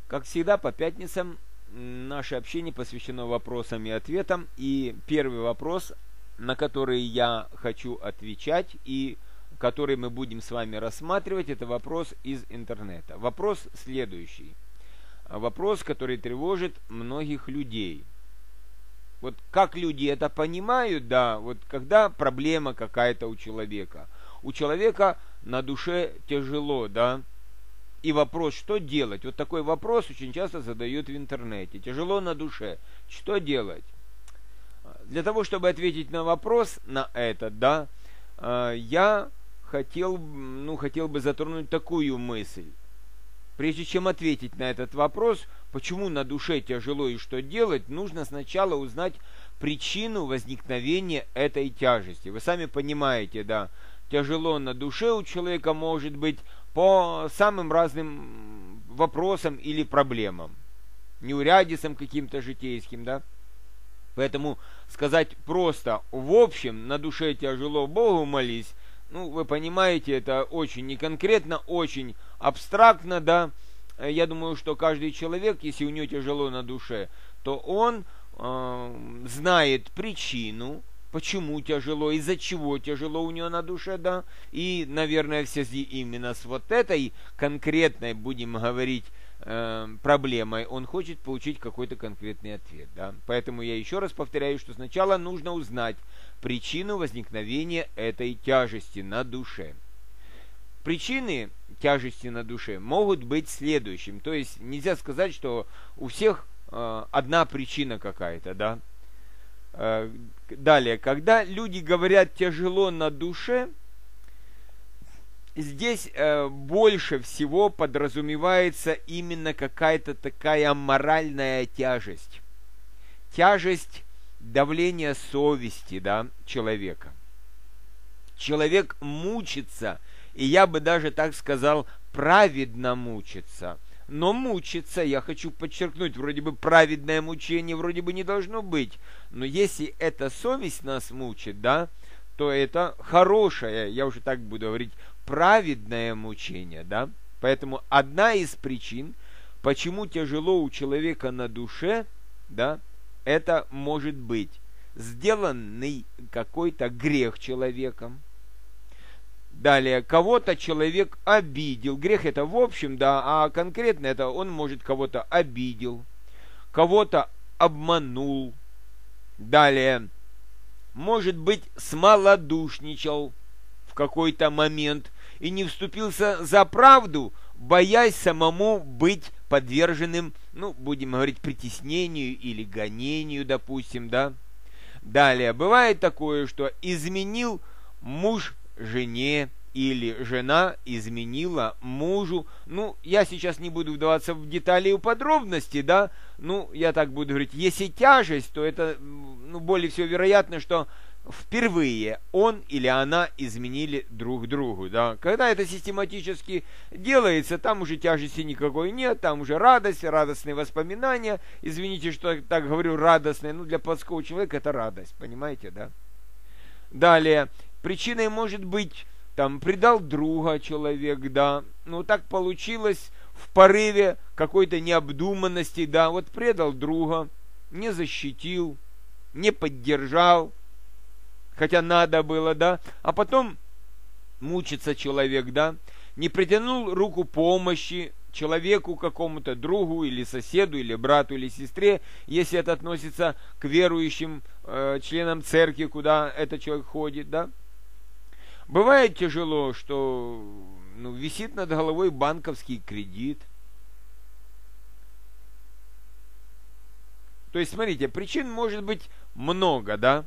Как всегда, по пятницам наше общение посвящено вопросам и ответам. И первый вопрос, на который я хочу отвечать и который мы будем с вами рассматривать, это вопрос из интернета. Вопрос следующий. Вопрос, который тревожит многих людей. Вот как люди это понимают, да, вот когда проблема какая-то у человека на душе тяжело, да, и вопрос, что делать? Вот такой вопрос очень часто задают в интернете. Тяжело на душе. Что делать? Для того, чтобы ответить на вопрос, на этот, да, я хотел бы затронуть такую мысль. Прежде чем ответить на этот вопрос, почему на душе тяжело и что делать, нужно сначала узнать причину возникновения этой тяжести. Вы сами понимаете, да, тяжело на душе у человека может быть по самым разным вопросам или проблемам, неурядицам каким-то житейским, да. Поэтому сказать просто, в общем, на душе тяжело, Богу молись, вы понимаете, это очень неконкретно, очень абстрактно, да. Я думаю, что каждый человек, если у него тяжело на душе, то он знает причину, почему тяжело, из-за чего тяжело у него на душе, да. И, наверное, в связи именно с вот этой конкретной, будем говорить, проблемой, он хочет получить какой-то конкретный ответ, да. Поэтому я еще раз повторяю, что сначала нужно узнать причину возникновения этой тяжести на душе. Причины тяжести на душе могут быть следующим. То есть нельзя сказать, что у всех одна причина какая-то, да. Далее, когда люди говорят тяжело на душе, здесь больше всего подразумевается именно какая-то такая моральная тяжесть. Тяжесть давления совести, да, человека. Человек мучится, и я бы даже так сказал, праведно мучится. Но мучиться, я хочу подчеркнуть, вроде бы праведное мучение вроде бы не должно быть. Но если эта совесть нас мучит, да, то это хорошее, я уже так буду говорить, праведное мучение, да. Поэтому одна из причин, почему тяжело у человека на душе, да, это может быть сделанный какой-то грех человеком. Далее, кого-то человек обидел. Грех это в общем, да, а конкретно это он, может, кого-то обидел, кого-то обманул. Далее, может быть, смолодушничал в какой-то момент и не вступился за правду, боясь самому быть подверженным, будем говорить, притеснению или гонению, допустим, да. Далее, бывает такое, что изменил муж жене или жена изменила мужу. Я сейчас не буду вдаваться в детали и подробности, да. Я так буду говорить, если тяжесть, то это, более всего вероятно, что впервые он или она изменили друг другу, да. Когда это систематически делается, там уже тяжести никакой нет, там уже радость, радостные воспоминания. Извините, что я так говорю, радостные, для плотского человека это радость, понимаете, да. Далее, причиной может быть, предал друга человек, да, так получилось в порыве какой-то необдуманности, да, вот предал друга, не защитил, не поддержал, хотя надо было, да, а потом мучится человек, да, не протянул руку помощи человеку какому-то, другу или соседу, или брату, или сестре, если это относится к верующим членам церкви, куда этот человек ходит, да. Бывает тяжело, что висит над головой банковский кредит. То есть, смотрите, причин может быть много, да.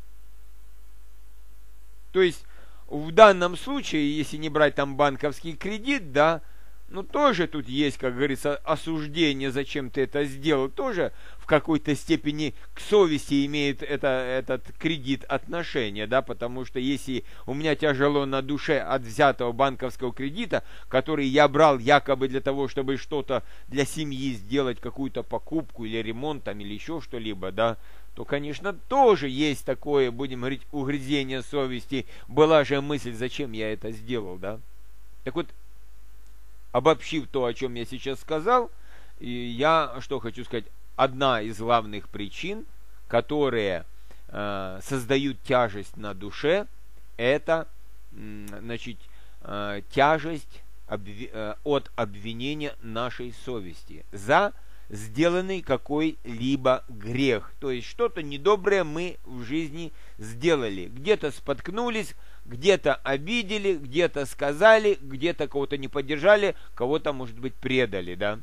То есть, в данном случае, если не брать там банковский кредит, да, тоже тут есть, как говорится, осуждение, зачем ты это сделал, тоже в какой-то степени к совести имеет этот кредит отношение, да, потому что если у меня тяжело на душе от взятого банковского кредита, который я брал якобы для того, чтобы что-то для семьи сделать, какую-то покупку или ремонт там, или еще что-либо, да, то, конечно, тоже есть такое, будем говорить, угрызение совести. Была же мысль, зачем я это сделал, да. Так вот, обобщив то, о чем я сейчас сказал, И я что хочу сказать, одна из главных причин, которые создают тяжесть на душе, это, значит, тяжесть от обвинения нашей совести за сделанный какой-либо грех. То есть что-то недоброе мы в жизни сделали. Где-то споткнулись, где-то обидели, где-то сказали, где-то кого-то не поддержали, кого-то, может быть, предали, да.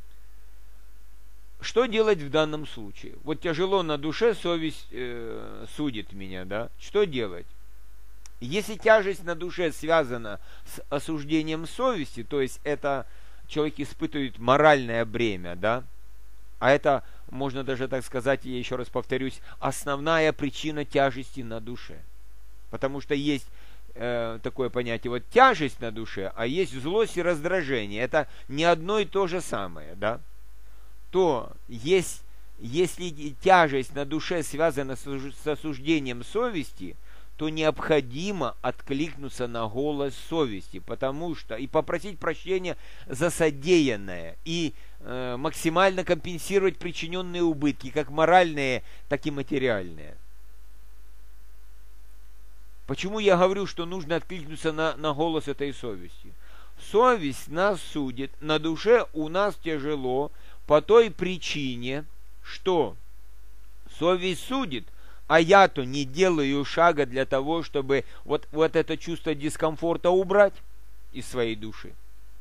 Что делать в данном случае? Вот тяжело на душе, совесть судит меня, да. Что делать? Если тяжесть на душе связана с осуждением совести, то есть это человек испытывает моральное бремя, да, а это, можно даже так сказать, я еще раз повторюсь, основная причина тяжести на душе. Потому что есть такое понятие, вот тяжесть на душе, а есть злость и раздражение. Это не одно и то же самое, да. То если тяжесть на душе связана с осуждением совести, то необходимо откликнуться на голос совести, потому что и попросить прощения за содеянное, и максимально компенсировать причиненные убытки, как моральные, так и материальные. Почему я говорю, что нужно откликнуться на голос этой совести? Совесть нас судит, на душе у нас тяжело, по той причине, что совесть судит, а я-то не делаю шага для того, чтобы вот это чувство дискомфорта убрать из своей души.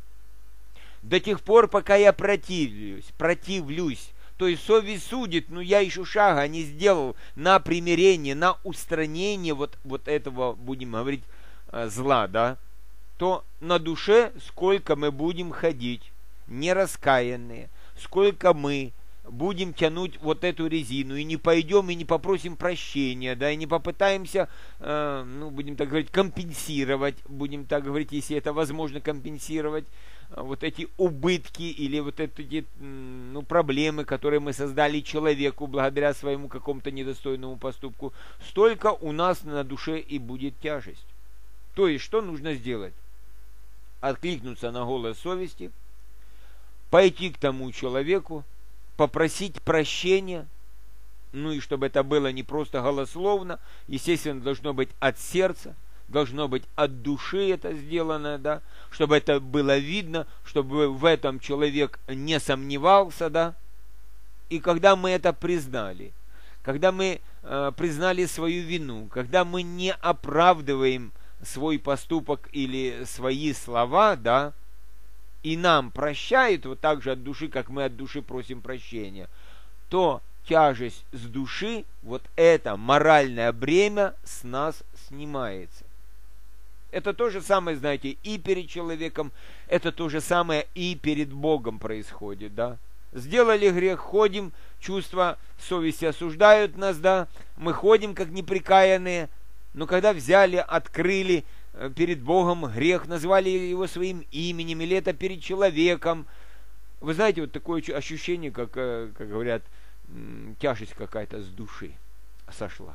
До тех пор, пока я противлюсь, то есть совесть судит, но я еще шага не сделал на примирение, на устранение вот этого, будем говорить, зла, да, то на душе сколько мы будем ходить, нераскаянные, сколько мы будем тянуть вот эту резину, и не пойдем, и не попросим прощения, да, и не попытаемся, будем так говорить, компенсировать, будем так говорить, если это возможно компенсировать, вот эти убытки или вот эти проблемы, которые мы создали человеку благодаря своему какому-то недостойному поступку, столько у нас на душе и будет тяжесть. То есть, что нужно сделать? Откликнуться на голос совести, пойти к тому человеку, попросить прощения, и чтобы это было не просто голословно, естественно, должно быть от сердца, должно быть от души это сделано, да, чтобы это было видно, чтобы в этом человек не сомневался, да. И когда мы это признали, когда мы признали свою вину, когда мы не оправдываем свой поступок или свои слова, да, и нам прощают вот так же от души, как мы от души просим прощения, то тяжесть с души, вот это моральное бремя с нас снимается. Это то же самое, знаете, и перед человеком, это то же самое и перед Богом происходит, да. Сделали грех, ходим, чувства совести осуждают нас, да, мы ходим как неприкаянные, но когда взяли, открыли перед Богом грех, назвали его своим именем, или это перед человеком, вы знаете, вот такое ощущение, как говорят, тяжесть какая-то с души сошла.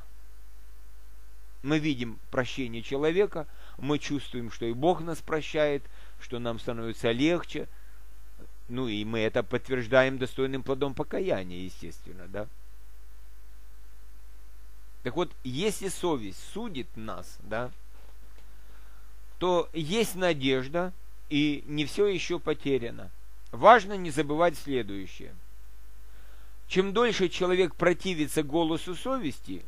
Мы видим прощение человека, мы чувствуем, что и Бог нас прощает, что нам становится легче, и мы это подтверждаем достойным плодом покаяния, естественно, да. Так вот, если совесть судит нас, да, то есть надежда, и не все еще потеряно. Важно не забывать следующее. Чем дольше человек противится голосу совести,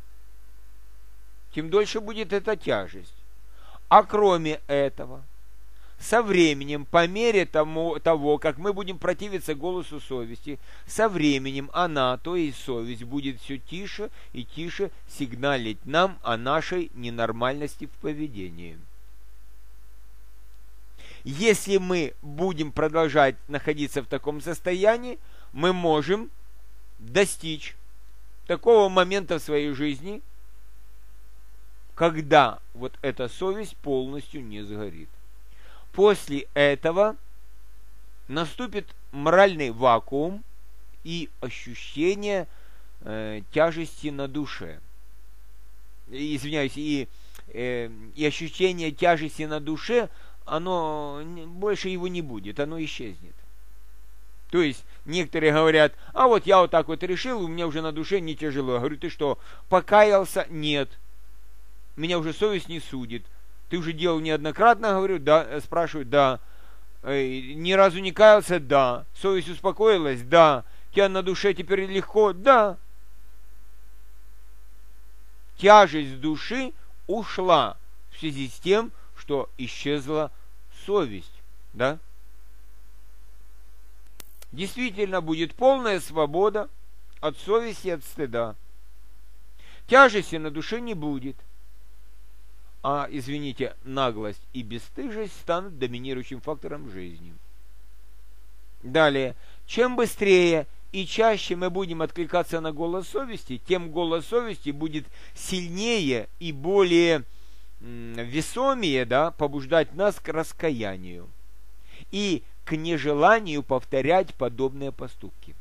тем дольше будет эта тяжесть. А кроме этого, со временем, по мере того, как мы будем противиться голосу совести, со временем она, то есть совесть, будет все тише и тише сигналить нам о нашей ненормальности в поведении. Если мы будем продолжать находиться в таком состоянии, мы можем достичь такого момента в своей жизни, когда вот эта совесть полностью не сгорит. После этого наступит моральный вакуум и ощущение тяжести на душе. Извиняюсь, и ощущение тяжести на душе, оно больше его не будет, оно исчезнет. То есть некоторые говорят, а вот я вот так вот решил, у меня уже на душе не тяжело. Я говорю, ты что, покаялся? Нет. Меня уже совесть не судит. Ты уже делал неоднократно? Говорю, да. Спрашиваю, да. Ни разу не каялся? Да. Совесть успокоилась? Да. Тебя на душе теперь легко? Да. Тяжесть души ушла в связи с тем, что исчезла совесть. Да? Действительно будет полная свобода от совести и от стыда. Тяжести на душе не будет. А, извините, наглость и бесстыжесть станут доминирующим фактором в жизни. Далее. Чем быстрее и чаще мы будем откликаться на голос совести, тем голос совести будет сильнее и более весомее, да, побуждать нас к раскаянию и к нежеланию повторять подобные поступки.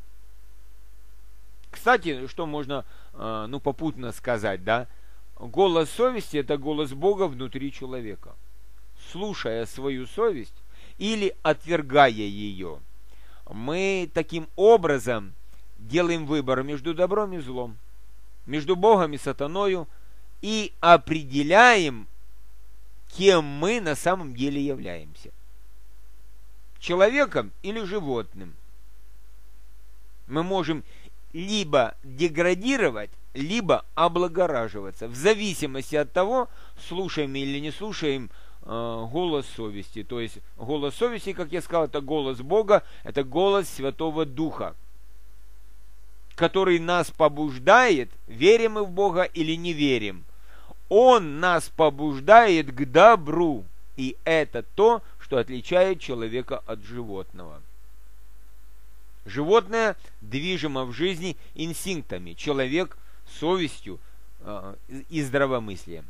Кстати, что можно попутно сказать, да? Голос совести – это голос Бога внутри человека. Слушая свою совесть или отвергая ее, мы таким образом делаем выбор между добром и злом, между Богом и сатаною, и определяем, кем мы на самом деле являемся. Человеком или животным. Мы можем либо деградировать, либо облагораживаться, в зависимости от того, слушаем или не слушаем голос совести. То есть голос совести, как я сказал, это голос Бога, это голос Святого Духа, который нас побуждает, верим мы в Бога или не верим. Он нас побуждает к добру, и это то, что отличает человека от животного. Животное движимо в жизни инстинктами, человек совестью и здравомыслием.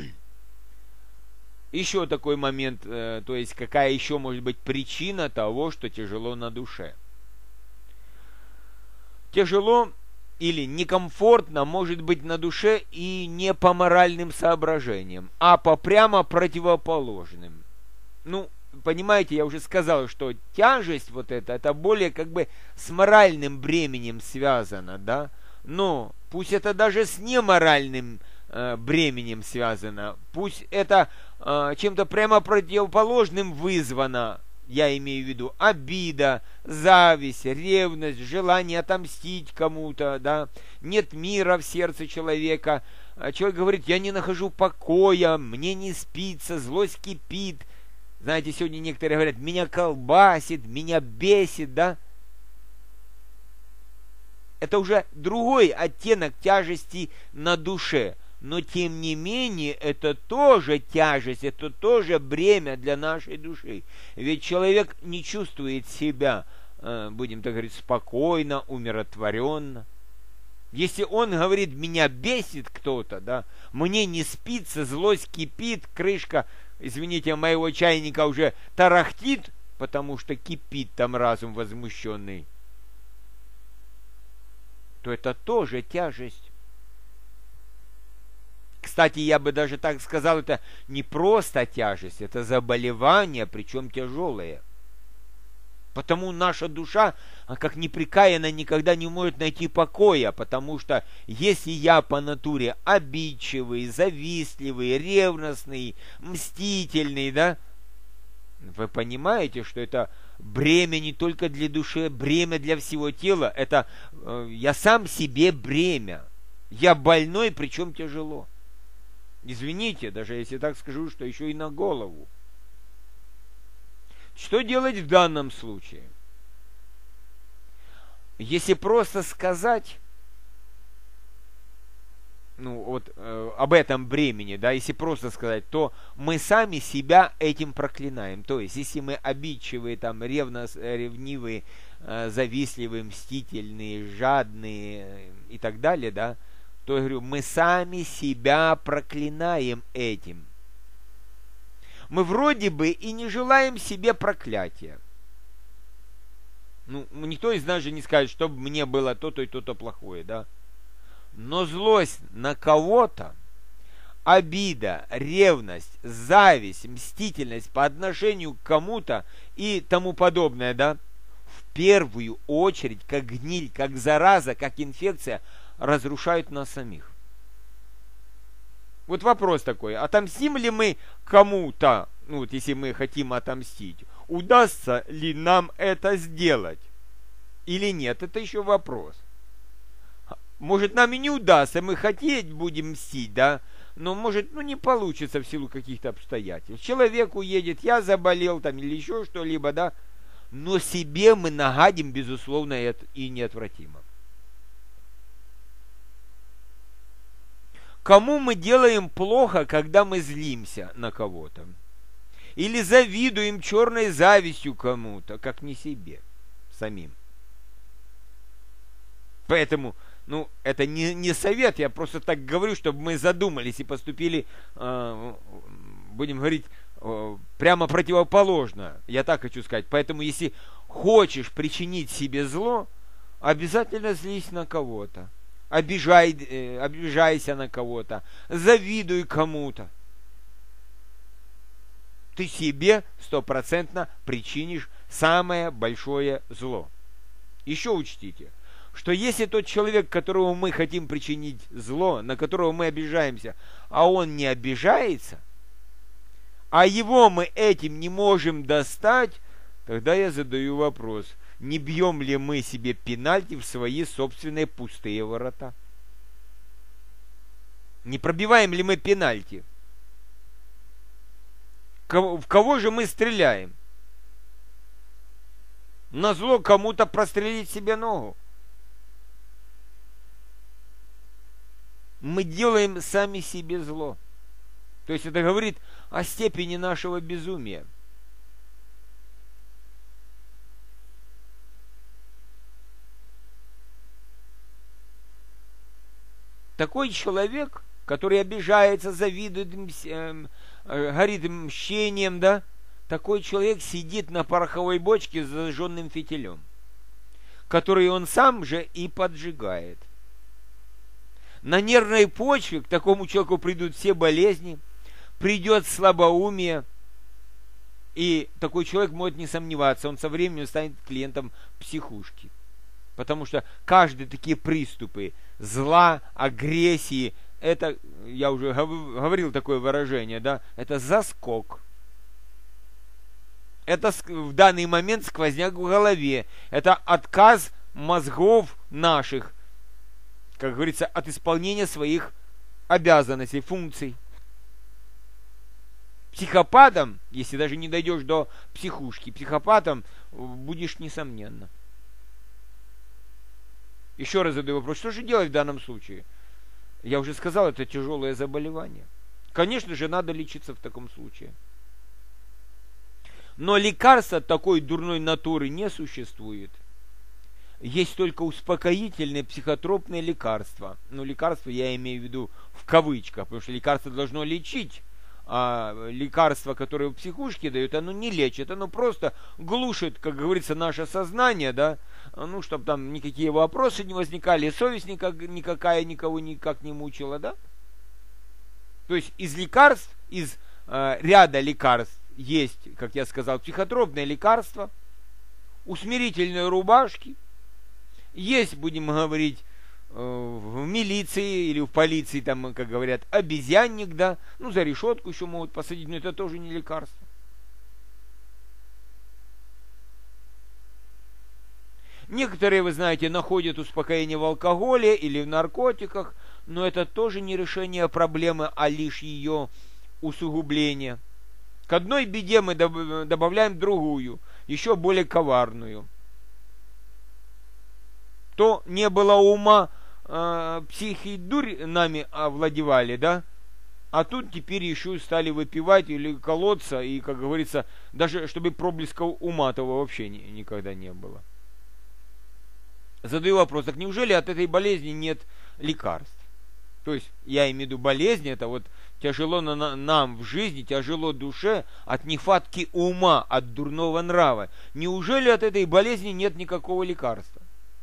Еще такой момент, то есть какая еще может быть причина того, что тяжело на душе. Тяжело или некомфортно может быть на душе и не по моральным соображениям, а по прямо противоположным. Понимаете, я уже сказал, что тяжесть вот это более как бы с моральным бременем связано, да? Но пусть это даже с неморальным бременем связано, пусть это чем-то прямо противоположным вызвано, я имею в виду обида, зависть, ревность, желание отомстить кому-то, да? Нет мира в сердце человека, человек говорит, я не нахожу покоя, мне не спится, злость кипит. Знаете, сегодня некоторые говорят, меня колбасит, меня бесит, да? Это уже другой оттенок тяжести на душе. Но тем не менее, это тоже тяжесть, это тоже бремя для нашей души. Ведь человек не чувствует себя, будем так говорить, спокойно, умиротворенно. Если он говорит, меня бесит кто-то, да, мне не спится, злость кипит, крышка, извините, моего чайника уже тарахтит, потому что кипит там разум возмущенный, то это тоже тяжесть. Кстати, я бы даже так сказал, это не просто тяжесть, это заболевание, причем тяжелое. Потому наша душа, как непрекаянно, никогда не может найти покоя, потому что если я по натуре обидчивый, завистливый, ревностный, мстительный, да, вы понимаете, что это бремя не только для души, бремя для всего тела, это я сам себе бремя, я больной, причем тяжело. Извините, даже если так скажу, что еще и на голову. Что делать в данном случае? Если просто сказать, об этом бремени, да, если просто сказать, то мы сами себя этим проклинаем. То есть, если мы обидчивые, там, ревнивые, завистливые, мстительные, жадные и так далее, да, то я говорю, мы сами себя проклинаем этим. Мы вроде бы и не желаем себе проклятия. Никто из нас же не скажет, чтобы мне было то-то и то-то плохое, да? Но злость на кого-то, обида, ревность, зависть, мстительность по отношению к кому-то и тому подобное, да, первую очередь, как гниль, как зараза, как инфекция, разрушают нас самих. Вот вопрос такой, отомстим ли мы кому-то, ну вот если мы хотим отомстить, удастся ли нам это сделать или нет, это еще вопрос. Может, нам и не удастся, мы хотеть будем мстить, да, но может, не получится в силу каких-то обстоятельств. Человек уедет, я заболел там или еще что-либо, да, но себе мы нагадим, безусловно, и неотвратимо. Кому мы делаем плохо, когда мы злимся на кого-то? Или завидуем черной завистью кому-то, как не себе, самим? Поэтому, это не совет, я просто так говорю, чтобы мы задумались и поступили, будем говорить, прямо противоположно. Я так хочу сказать. Поэтому, если хочешь причинить себе зло, обязательно злись на кого-то. Обижайся на кого-то, завидуй кому-то. Ты себе 100% причинишь самое большое зло. Еще учтите, что если тот человек, которому мы хотим причинить зло, на которого мы обижаемся, а он не обижается, а его мы этим не можем достать, тогда я задаю вопрос, не бьем ли мы себе пенальти в свои собственные пустые ворота? Не пробиваем ли мы пенальти? В кого же мы стреляем? Назло кому-то прострелить себе ногу. Мы делаем сами себе зло. То есть это говорит о степени нашего безумия. Такой человек, который обижается, завидует, горит мщением, да, такой человек сидит на пороховой бочке с зажженным фитилем, который он сам же и поджигает. На нервной почве к такому человеку придут все болезни, придет слабоумие, и такой человек может не сомневаться, он со временем станет клиентом психушки. Потому что каждые такие приступы зла, агрессии, это, я уже говорил такое выражение, да, это заскок. Это в данный момент сквозняк в голове. Это отказ мозгов наших, как говорится, от исполнения своих обязанностей, функций. Психопатом, если даже не дойдешь до психушки, психопатом будешь несомненно. Еще раз задаю вопрос, что же делать в данном случае? Я уже сказал, это тяжелое заболевание. Конечно же, надо лечиться в таком случае. Но лекарства такой дурной натуры не существует. Есть только успокоительные психотропные лекарства. Ну, лекарства я имею в виду в кавычках, потому что лекарство должно лечить. А лекарство, которое в психушке дают, оно не лечит, оно просто глушит, как говорится, наше сознание, да, ну, чтобы там никакие вопросы не возникали, совесть никакая никого никак не мучила, да. То есть из лекарств, из ряда лекарств есть, как я сказал, психотропные лекарства, усмирительные рубашки, есть, будем говорить, в милиции или в полиции, там, как говорят, обезьянник, да, ну, за решетку еще могут посадить, но это тоже не лекарство. Некоторые, вы знаете, находят успокоение в алкоголе или в наркотиках, но это тоже не решение проблемы, а лишь ее усугубление. К одной беде мы добавляем другую, еще более коварную. То не было ума, психи и дурь нами овладевали, да? А тут теперь еще стали выпивать или колоться, и, как говорится, даже чтобы проблесков ума того вообще никогда не было. Задаю вопрос, так неужели от этой болезни нет лекарств? То есть, я имею в виду болезни, это вот тяжело нам в жизни, тяжело душе от нехватки ума, от дурного нрава. Неужели от этой болезни нет никакого лекарства?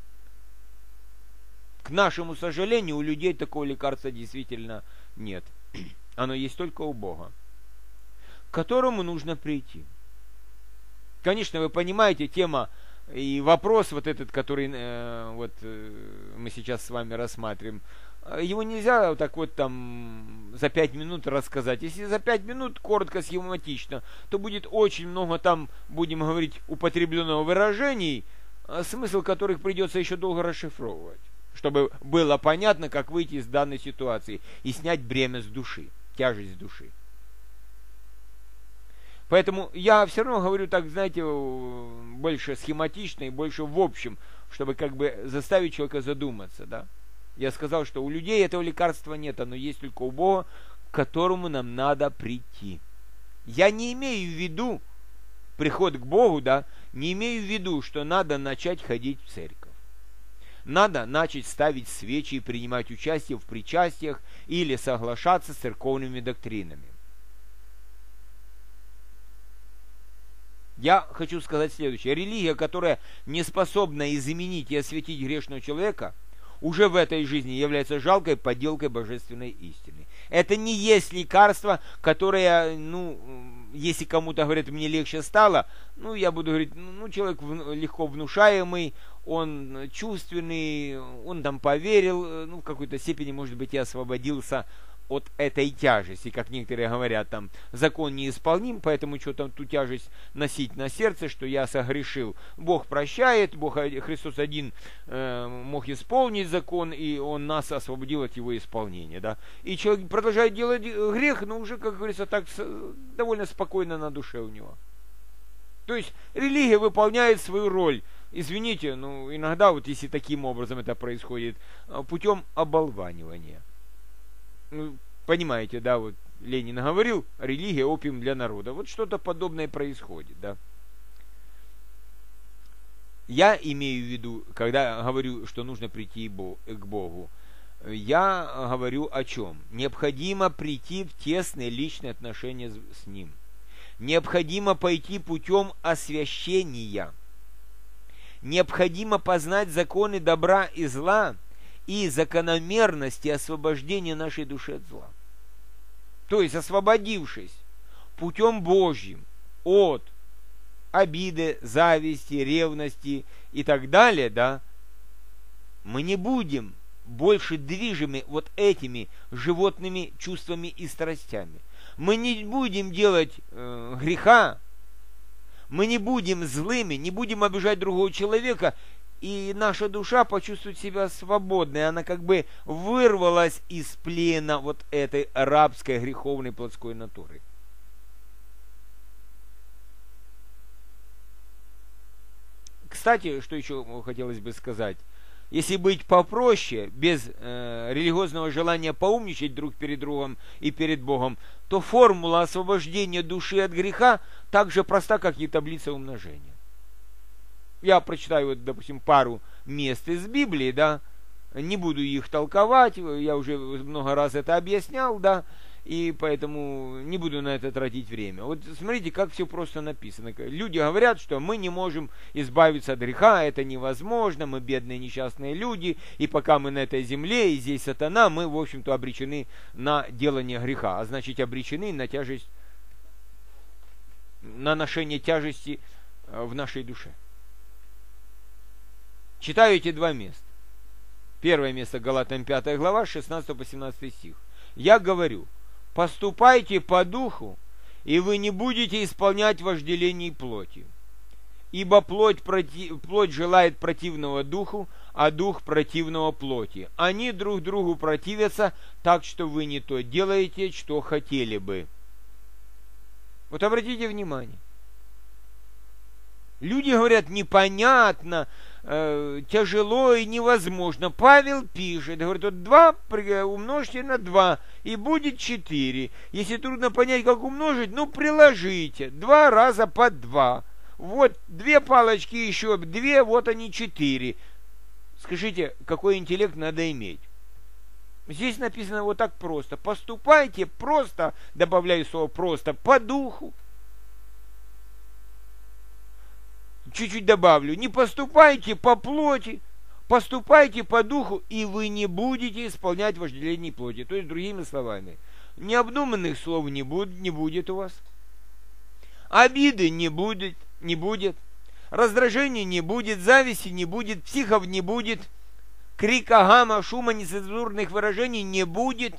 К нашему сожалению, у людей такого лекарства действительно нет. Оно есть только у Бога, к которому нужно прийти. Конечно, вы понимаете, тема И вопрос вот этот, который мы сейчас с вами рассматриваем, его нельзя вот так вот там за 5 минут рассказать. Если за 5 минут коротко, схематично, то будет очень много там, будем говорить, употребленного выражений, смысл которых придется еще долго расшифровывать, чтобы было понятно, как выйти из данной ситуации и снять бремя с души, тяжесть с души. Поэтому я все равно говорю так, знаете, больше схематично и больше в общем, чтобы как бы заставить человека задуматься, да. Я сказал, что у людей этого лекарства нет, оно есть только у Бога, к которому нам надо прийти. Я не имею в виду приход к Богу, да, не имею в виду, что надо начать ходить в церковь. Надо начать ставить свечи и принимать участие в причастиях или соглашаться с церковными доктринами. Я хочу сказать следующее. Религия, которая не способна изменить и осветить грешного человека, уже в этой жизни является жалкой подделкой божественной истины. Это не есть лекарство, которое, если кому-то говорят, мне легче стало, я буду говорить, человек легко внушаемый, он чувственный, он там поверил, в какой-то степени, может быть, и освободился от этой тяжести, как некоторые говорят, там, закон неисполним, поэтому что там ту тяжесть носить на сердце, что я согрешил. Бог прощает, Христос один мог исполнить закон, и Он нас освободил от его исполнения, да. И человек продолжает делать грех, но уже, как говорится, так довольно спокойно на душе у него. То есть религия выполняет свою роль. Извините, иногда, вот если таким образом это происходит, путем оболванивания. Понимаете, да, вот Ленин говорил, религия опиум для народа. Вот что-то подобное происходит, да. Я имею в виду, когда говорю, что нужно прийти к Богу, я говорю о чем? Необходимо прийти в тесные личные отношения с Ним. Необходимо пойти путем освящения. Необходимо познать законы добра и зла и закономерности освобождения нашей души от зла. То есть, освободившись путем Божьим от обиды, зависти, ревности и так далее, да, мы не будем больше движимы вот этими животными чувствами и страстями. Мы не будем делать греха, мы не будем злыми, не будем обижать другого человека, и наша душа почувствует себя свободной. Она как бы вырвалась из плена вот этой рабской греховной плотской натуры. Кстати, что еще хотелось бы сказать. Если быть попроще, без религиозного желания поумничать друг перед другом и перед Богом, то формула освобождения души от греха так же проста, как и таблица умножения. Я прочитаю, вот, допустим, пару мест из Библии, да, не буду их толковать, я уже много раз это объяснял, да, и поэтому не буду на это тратить время. Вот смотрите, как все просто написано. Люди говорят, что мы не можем избавиться от греха, это невозможно, мы бедные несчастные люди, и пока мы на этой земле, и здесь сатана, мы, в общем-то, обречены на делание греха, а значит, обречены на тяжесть, на ношение тяжести в нашей душе. Читаю эти два места. Первое место, Галатам 5 глава, 16 по 17 стих. Я говорю, поступайте по духу, и вы не будете исполнять вожделений плоти. Ибо плоть желает противного духу, а дух противного плоти. Они друг другу противятся, так что вы не то делаете, что хотели бы. Вот обратите внимание. Люди говорят, непонятно, тяжело и невозможно. Павел пишет, говорит, вот 2 умножьте на 2, и будет 4. Если трудно понять, как умножить, приложите. 2 раза по 2. Вот 2 палочки еще, 2, вот они 4. Скажите, какой интеллект надо иметь? Здесь написано вот так просто. Поступайте просто, добавляю слово просто, по духу. Чуть-чуть добавлю. Не поступайте по плоти, поступайте по духу, и вы не будете исполнять вожделение плоти. То есть, другими словами, необдуманных слов не будет у вас. Обиды не будет. раздражения не будет, зависти не будет, психов не будет, крика, гамма, шума, нецензурных выражений не будет,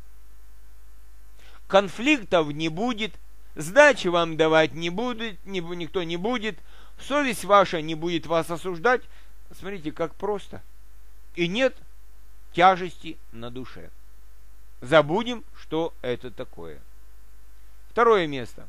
конфликтов не будет, сдачи вам давать не будет, никто не будет, совесть ваша не будет вас осуждать. Смотрите, как просто. И нет тяжести на душе. Забудем, что это такое. Второе место.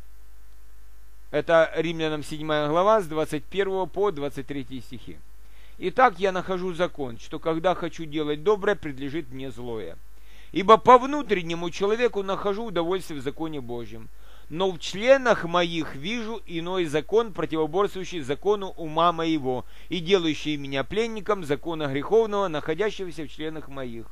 Это Римлянам 7 глава с 21 по 23 стихи. «Итак, я нахожу закон, что когда хочу делать доброе, предлежит мне злое. Ибо по внутреннему человеку нахожу удовольствие в законе Божьем. Но в членах моих вижу иной закон, противоборствующий закону ума моего, и делающий меня пленником закона греховного, находящегося в членах моих».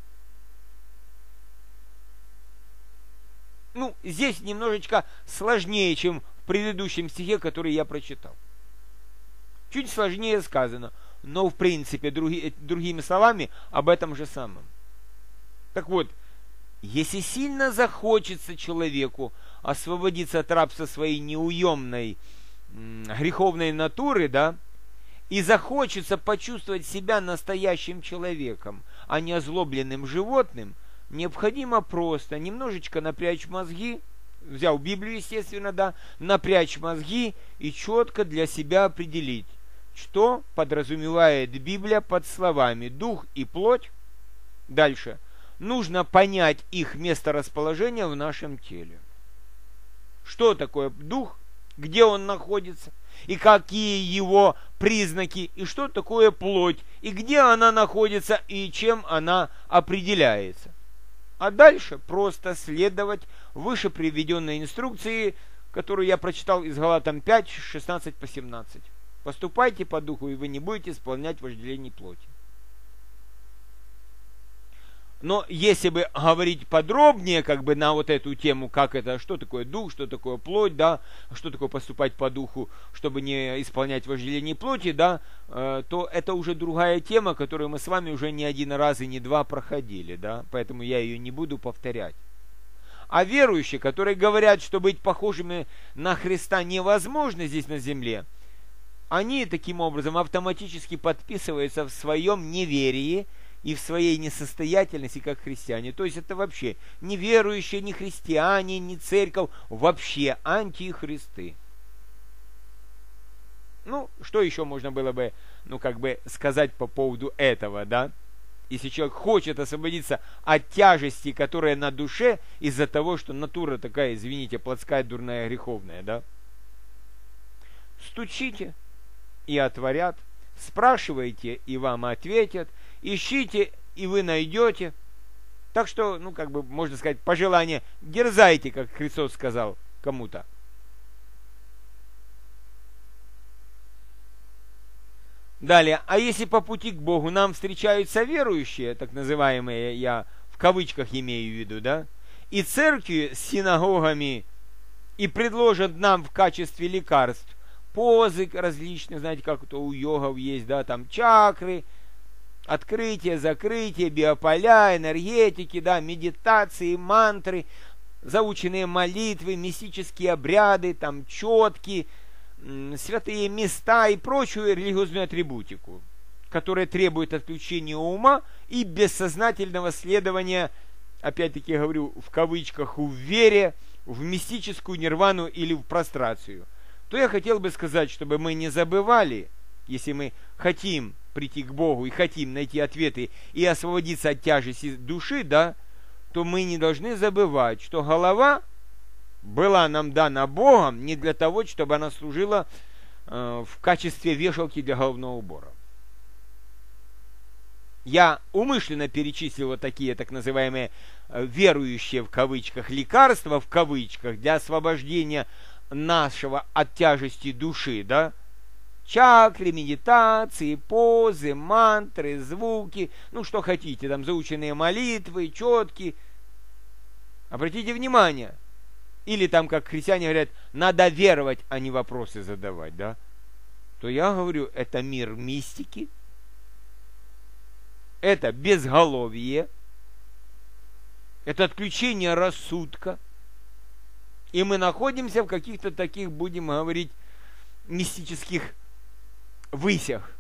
Здесь немножечко сложнее, чем в предыдущем стихе, который я прочитал. Чуть сложнее сказано, но в принципе, другими словами, об этом же самом. Так вот, если сильно захочется человеку освободиться от рабства своей неуемной греховной натуры, да, и захочется почувствовать себя настоящим человеком, а не озлобленным животным, необходимо просто немножечко напрячь мозги, взял Библию, естественно, да, напрячь мозги и четко для себя определить, что подразумевает Библия под словами «дух» и «плоть». Дальше. Нужно понять их месторасположение в нашем теле. Что такое дух, где он находится, и какие его признаки, и что такое плоть, и где она находится, и чем она определяется. А дальше просто следовать выше приведенной инструкции, которую я прочитал из Галатам 5, 16 по 17. Поступайте по духу, и вы не будете исполнять вожделение плоти. Но если бы говорить подробнее на вот эту тему, как это, что такое дух, что такое плоть, да, что такое поступать по духу, чтобы не исполнять вожделение плоти, да, то это уже другая тема, которую мы с вами уже не один раз и не два проходили, да, поэтому я ее не буду повторять. А верующие, которые говорят, что быть похожими на Христа невозможно здесь на земле, они таким образом автоматически подписываются в своем неверии и в своей несостоятельности как христиане. То есть это вообще не верующие, не христиане, не церковь, вообще антихристы. Что еще можно было бы, сказать по поводу этого, да? Если человек хочет освободиться от тяжести, которая на душе, из-за того, что натура такая, извините, плотская, дурная, греховная, да? Стучите, и отворят, спрашивайте, и вам ответят, ищите, и вы найдете. Так что, можно сказать, пожелание, дерзайте, как Христос сказал кому-то. Далее, а если по пути к Богу нам встречаются верующие, так называемые, я в кавычках имею в виду, да, и церкви с синагогами, и предложат нам в качестве лекарств позы различные, знаете, как это у йогов есть, да, там чакры, открытие, закрытие, биополя, энергетики, да, медитации, мантры, заученные молитвы, мистические обряды, там четки, святые места и прочую религиозную атрибутику, которая требует отключения ума и бессознательного следования, опять-таки говорю, в кавычках, в вере, в мистическую нирвану или в прострацию, то я хотел бы сказать, чтобы мы не забывали, если мы хотим прийти к Богу и хотим найти ответы и освободиться от тяжести души, да, то мы не должны забывать, что голова была нам дана Богом не для того, чтобы она служила в качестве вешалки для головного убора. Я умышленно перечислил вот такие так называемые верующие в кавычках лекарства в кавычках для освобождения нашего от тяжести души, да, чакры, медитации, позы, мантры, звуки, что хотите, там заученные молитвы, четки. Обратите внимание, или там, как христиане говорят, надо веровать, а не вопросы задавать, да, то я говорю, это мир мистики, это безголовье, это отключение рассудка, и мы находимся в каких-то таких, будем говорить, мистических высях.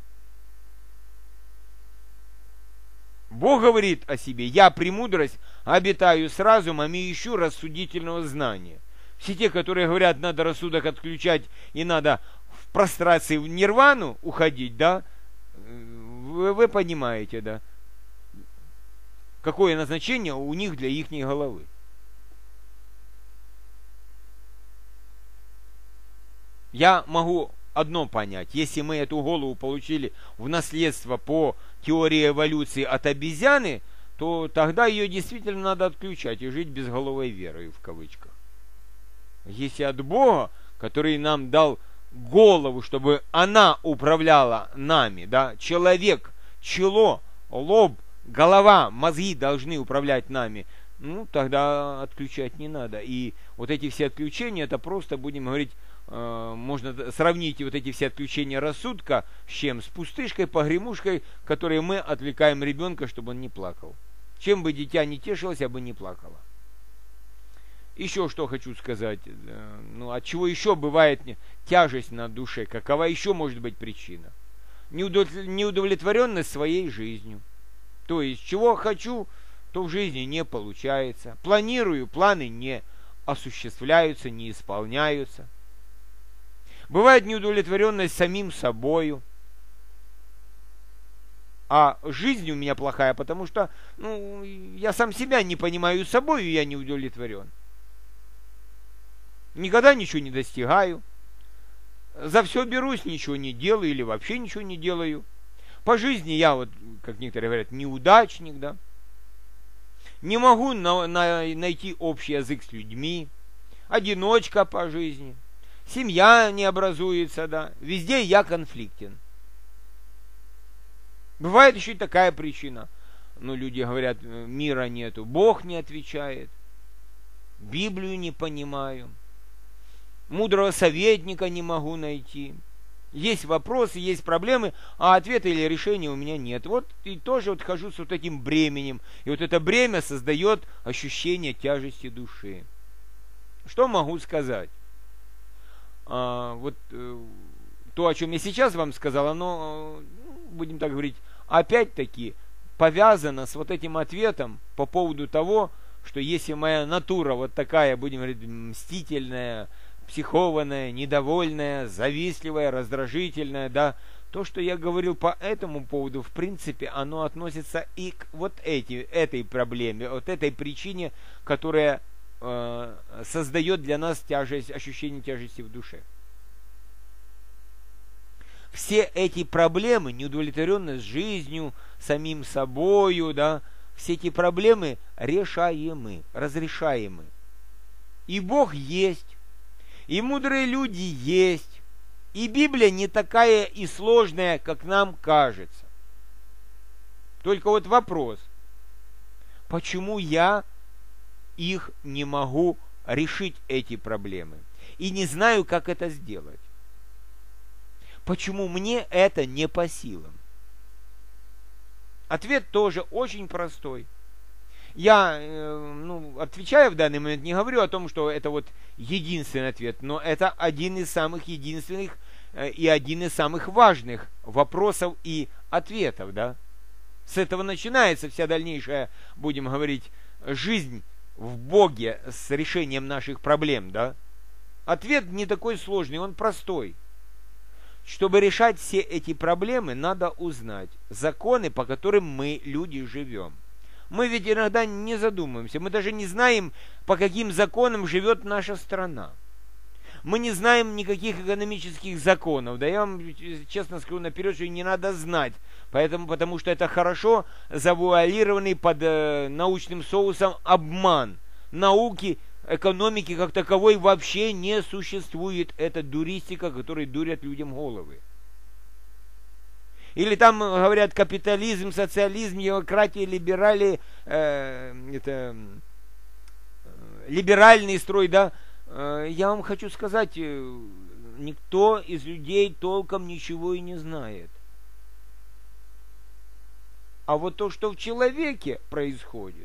Бог говорит о себе: «Я премудрость, обитаю с разумом и ищу рассудительного знания». Все те, которые говорят, надо рассудок отключать и надо в прострации, в нирвану уходить, да, вы понимаете, да, какое назначение у них для их головы. Я могу одно понять: если мы эту голову получили в наследство по теории эволюции от обезьяны, то тогда ее действительно надо отключать и жить безголовой верой, в кавычках. Если от Бога, который нам дал голову, чтобы она управляла нами, да, человек, чело, лоб, голова, мозги должны управлять нами, ну, тогда отключать не надо. И вот эти все отключения, это просто, будем говорить, можно сравнить вот эти все отключения рассудка с чем? С пустышкой, погремушкой, которой мы отвлекаем ребенка, чтобы он не плакал. Чем бы дитя не тешилось, а бы не плакало. Еще что хочу сказать. Ну, от чего еще бывает тяжесть на душе? Какова еще может быть причина? Неудовлетворенность своей жизнью. То есть, чего хочу, то в жизни не получается. Планирую, планы не осуществляются, не исполняются. Бывает неудовлетворенность самим собою. А жизнь у меня плохая, потому что я сам себя не понимаю собой, и я не удовлетворен. Никогда ничего не достигаю. За все берусь, ничего не делаю или вообще ничего не делаю. По жизни я, вот, как некоторые говорят, неудачник, да. Не могу найти общий язык с людьми. Одиночка по жизни. Семья не образуется, да. Везде я конфликтен. Бывает еще и такая причина. Люди говорят, мира нету, Бог не отвечает. Библию не понимаю. Мудрого советника не могу найти. Есть вопросы, есть проблемы, а ответа или решения у меня нет. Вот и тоже вот хожу с вот этим бременем. И вот это бремя создает ощущение тяжести души. Что могу сказать? То, о чем я сейчас вам сказал, оно, будем так говорить, опять-таки повязано с вот этим ответом по поводу того, что если моя натура вот такая, будем говорить, мстительная, психованная, недовольная, завистливая, раздражительная, да, то, что я говорил по этому поводу, в принципе, оно относится и к вот этой проблеме, вот этой причине, которая создает для нас ощущение тяжести в душе. Все эти проблемы, неудовлетворенность жизнью, самим собою, да, все эти проблемы решаемы, разрешаемы. И Бог есть, и мудрые люди есть, и Библия не такая и сложная, как нам кажется. Только вот вопрос, почему я их не могу решить, эти проблемы, и не знаю, как это сделать? Почему мне это не по силам? Ответ тоже очень простой. Я, отвечая в данный момент, не говорю о том, что это вот единственный ответ, но это один из самых единственных и один из самых важных вопросов и ответов, да. С этого начинается вся дальнейшая, будем говорить, жизнь в Боге с решением наших проблем, да. Ответ не такой сложный, он простой. Чтобы решать все эти проблемы, надо узнать законы, по которым мы, люди, живем. Мы ведь иногда не задумываемся, мы даже не знаем, по каким законам живет наша страна. Мы не знаем никаких экономических законов. Да я вам честно скажу наперед, что и не надо знать, потому что это хорошо завуалированный под научным соусом обман. Науки, экономики как таковой вообще не существует. Это дуристика, которой дурят людям головы. Или там говорят капитализм, социализм, демократия, либеральный строй, да. Я вам хочу сказать, никто из людей толком ничего и не знает. А вот то, что в человеке происходит,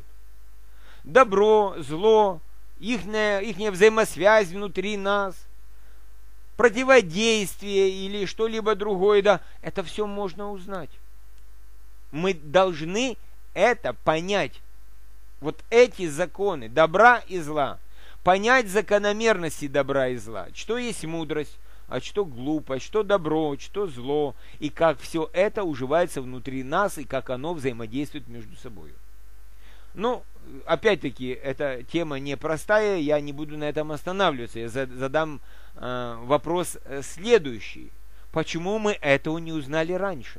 добро, зло, ихняя взаимосвязь внутри нас, противодействие или что-либо другое, да, это все можно узнать. Мы должны это понять. Вот эти законы добра и зла. Понять закономерности добра и зла. Что есть мудрость, а что глупость, что добро, что зло. И как все это уживается внутри нас, и как оно взаимодействует между собой. Ну, опять-таки, эта тема непростая, я не буду на этом останавливаться. Я задам вопрос следующий. Почему мы этого не узнали раньше?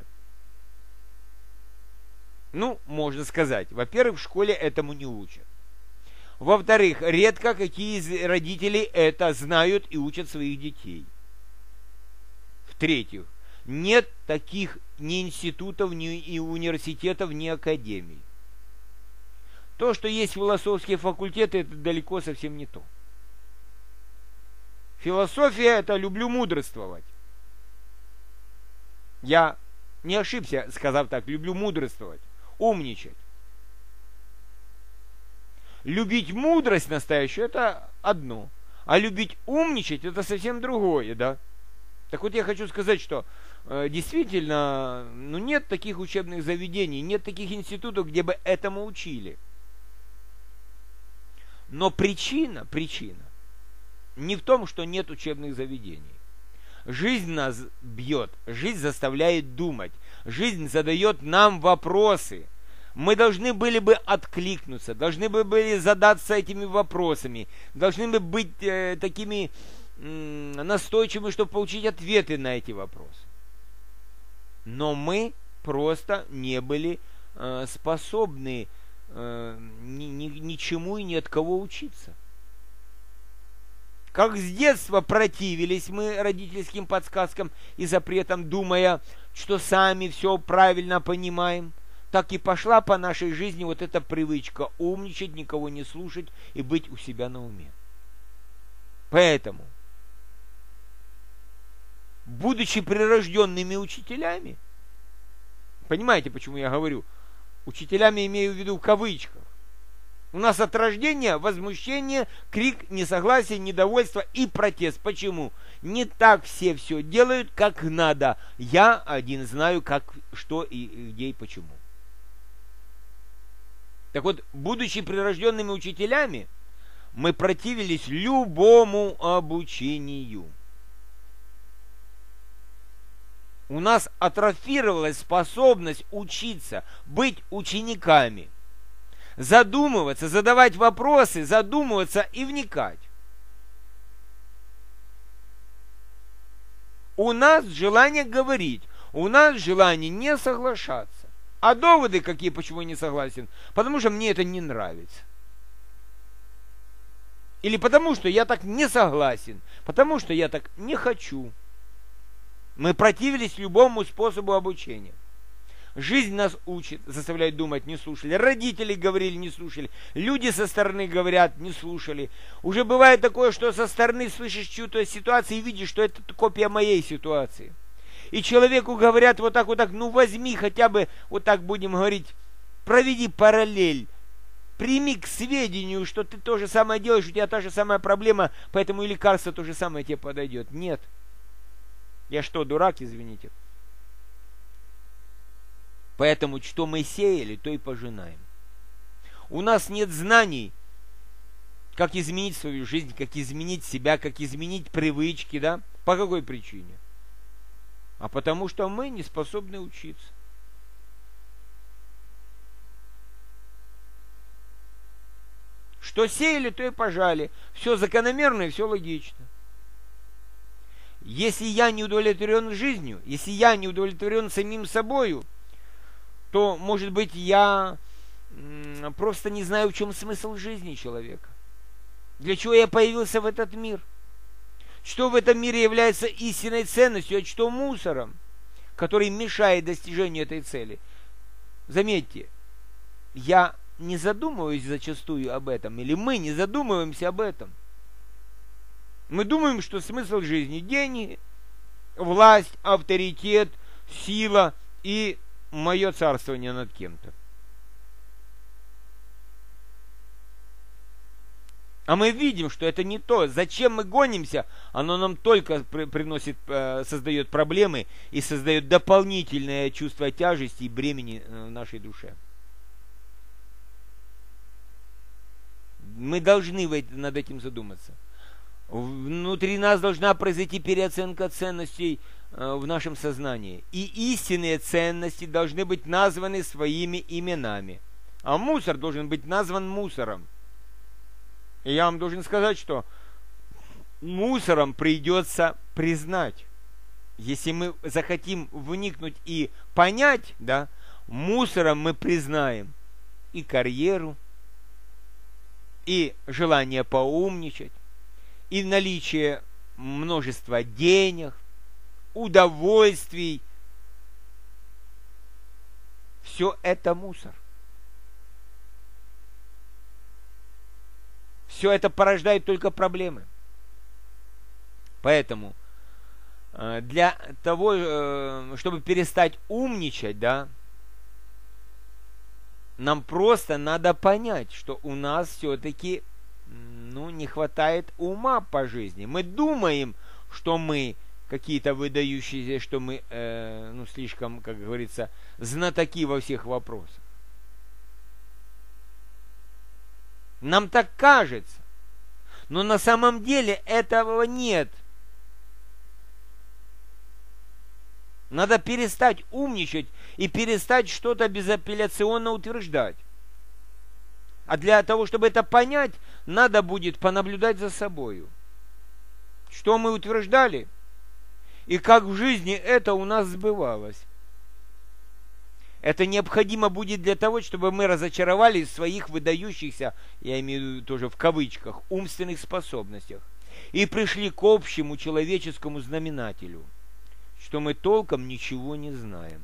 Ну, можно сказать, во-первых, в школе этому не учат. Во-вторых, редко какие из родителей это знают и учат своих детей. В-третьих, нет таких ни институтов, ни университетов, ни академий. То, что есть философские факультеты, это далеко совсем не то. Философия – это люблю мудрствовать. Я не ошибся, сказав так, люблю мудрствовать, умничать. Любить мудрость настоящую – это одно. А любить умничать – это совсем другое, да? Так вот я хочу сказать, что действительно, нет таких учебных заведений, нет таких институтов, где бы этому учили. Но причина не в том, что нет учебных заведений. Жизнь нас бьет, жизнь заставляет думать, жизнь задает нам вопросы. Мы должны были бы откликнуться, должны были задаться этими вопросами, должны бы быть такими настойчивыми, чтобы получить ответы на эти вопросы. Но мы просто не были способны ничему и ни от кого учиться. Как с детства противились мы родительским подсказкам и запретам, думая, что сами все правильно понимаем, так и пошла по нашей жизни вот эта привычка умничать, никого не слушать и быть у себя на уме. Поэтому, будучи прирожденными учителями, понимаете, почему я говорю, учителями имею в виду в кавычках, у нас от рождения возмущение, крик, несогласие, недовольство и протест. Почему? Не так все делают, как надо. Я один знаю, как, что и где и почему. Так вот, будучи прирожденными учителями, мы противились любому обучению. У нас атрофировалась способность учиться, быть учениками. Задумываться, задавать вопросы, задумываться и вникать. У нас желание говорить, у нас желание не соглашаться. А доводы какие, почему я не согласен? Потому что мне это не нравится. Или потому что я так не согласен, потому что я так не хочу. Мы противились любому способу обучения. Жизнь нас учит, заставляет думать, не слушали. Родители говорили, не слушали. Люди со стороны говорят, не слушали. Уже бывает такое, что со стороны слышишь чью-то ситуацию и видишь, что это копия моей ситуации. И человеку говорят вот так, ну возьми хотя бы, вот так будем говорить, проведи параллель. Прими к сведению, что ты то же самое делаешь, у тебя та же самая проблема, поэтому и лекарство то же самое тебе подойдет. Нет. Я что, дурак, извините? Поэтому, что мы сеяли, то и пожинаем. У нас нет знаний, как изменить свою жизнь, как изменить себя, как изменить привычки, да? По какой причине? А потому что мы не способны учиться. Что сеяли, то и пожали. Все закономерно и все логично. Если я не удовлетворен жизнью, если я не удовлетворен самим собою, то, может быть, я просто не знаю, в чем смысл жизни человека. Для чего я появился в этот мир? Что в этом мире является истинной ценностью, а что мусором, который мешает достижению этой цели? Заметьте, я не задумываюсь зачастую об этом, или мы не задумываемся об этом. Мы думаем, что смысл жизни – деньги, власть, авторитет, сила и мое царствование над кем-то. А мы видим, что это не то. Зачем мы гонимся? Оно нам только приносит, создает проблемы и создает дополнительное чувство тяжести и бремени в нашей душе. Мы должны над этим задуматься. Внутри нас должна произойти переоценка ценностей в нашем сознании. И истинные ценности должны быть названы своими именами. А мусор должен быть назван мусором. И я вам должен сказать, что мусором придется признать. Если мы захотим вникнуть и понять, да, мусором мы признаем и карьеру, и желание поумничать, и наличие множества денег, удовольствий. Все это мусор. Все это порождает только проблемы. Поэтому для того, чтобы перестать умничать, да, нам просто надо понять, что у нас все-таки не хватает ума по жизни. Мы думаем, что мы какие-то выдающиеся, что мы слишком, как говорится, знатоки во всех вопросах. Нам так кажется. Но на самом деле этого нет. Надо перестать умничать и перестать что-то безапелляционно утверждать. А для того, чтобы это понять, надо будет понаблюдать за собою. Что мы утверждали и как в жизни это у нас сбывалось. Это необходимо будет для того, чтобы мы разочаровались в своих выдающихся, я имею в виду тоже в кавычках, умственных способностях и пришли к общему человеческому знаменателю, что мы толком ничего не знаем.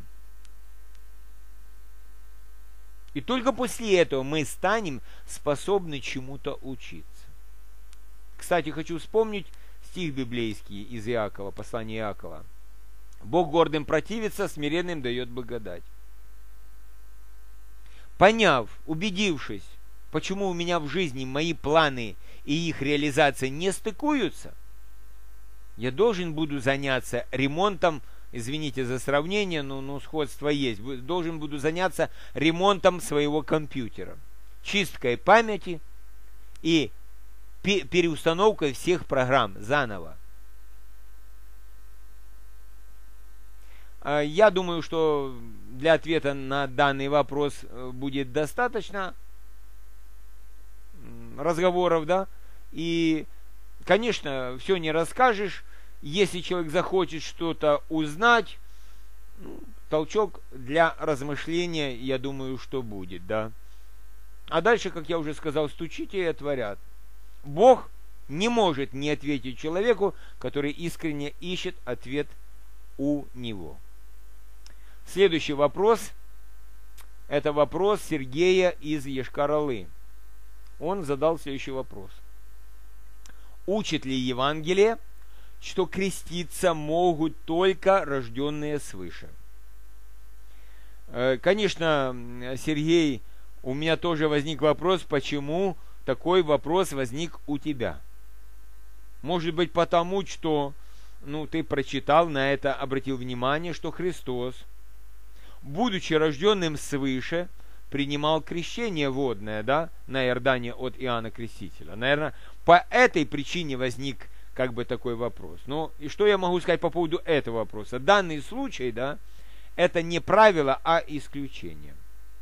И только после этого мы станем способны чему-то учиться. Кстати, хочу вспомнить стих библейский из Иакова, послания Иакова. Бог гордым противится, смиренным дает благодать. Поняв, убедившись, почему у меня в жизни мои планы и их реализация не стыкуются, я должен буду заняться ремонтом, извините за сравнение, но сходство есть, должен буду заняться ремонтом своего компьютера, чисткой памяти и переустановкой всех программ заново. Я думаю, что для ответа на данный вопрос будет достаточно разговоров, да, и, конечно, все не расскажешь. Если человек захочет что-то узнать, толчок для размышления, я думаю, что будет, да. А дальше, как я уже сказал, стучите и отворят. Бог не может не ответить человеку, который искренне ищет ответ у него. Следующий вопрос. Это вопрос Сергея из Йошкар-Олы. Он задал следующий вопрос. Учит ли Евангелие, что креститься могут только рожденные свыше? Конечно, Сергей, у меня тоже возник вопрос, почему такой вопрос возник у тебя. Может быть, потому что ты прочитал, на это обратил внимание, что Христос, будучи рожденным свыше, принимал крещение водное, да, на Иордане от Иоанна Крестителя. Наверное, по этой причине возник такой вопрос. И что я могу сказать по поводу этого вопроса? Данный случай, да, это не правило, а исключение.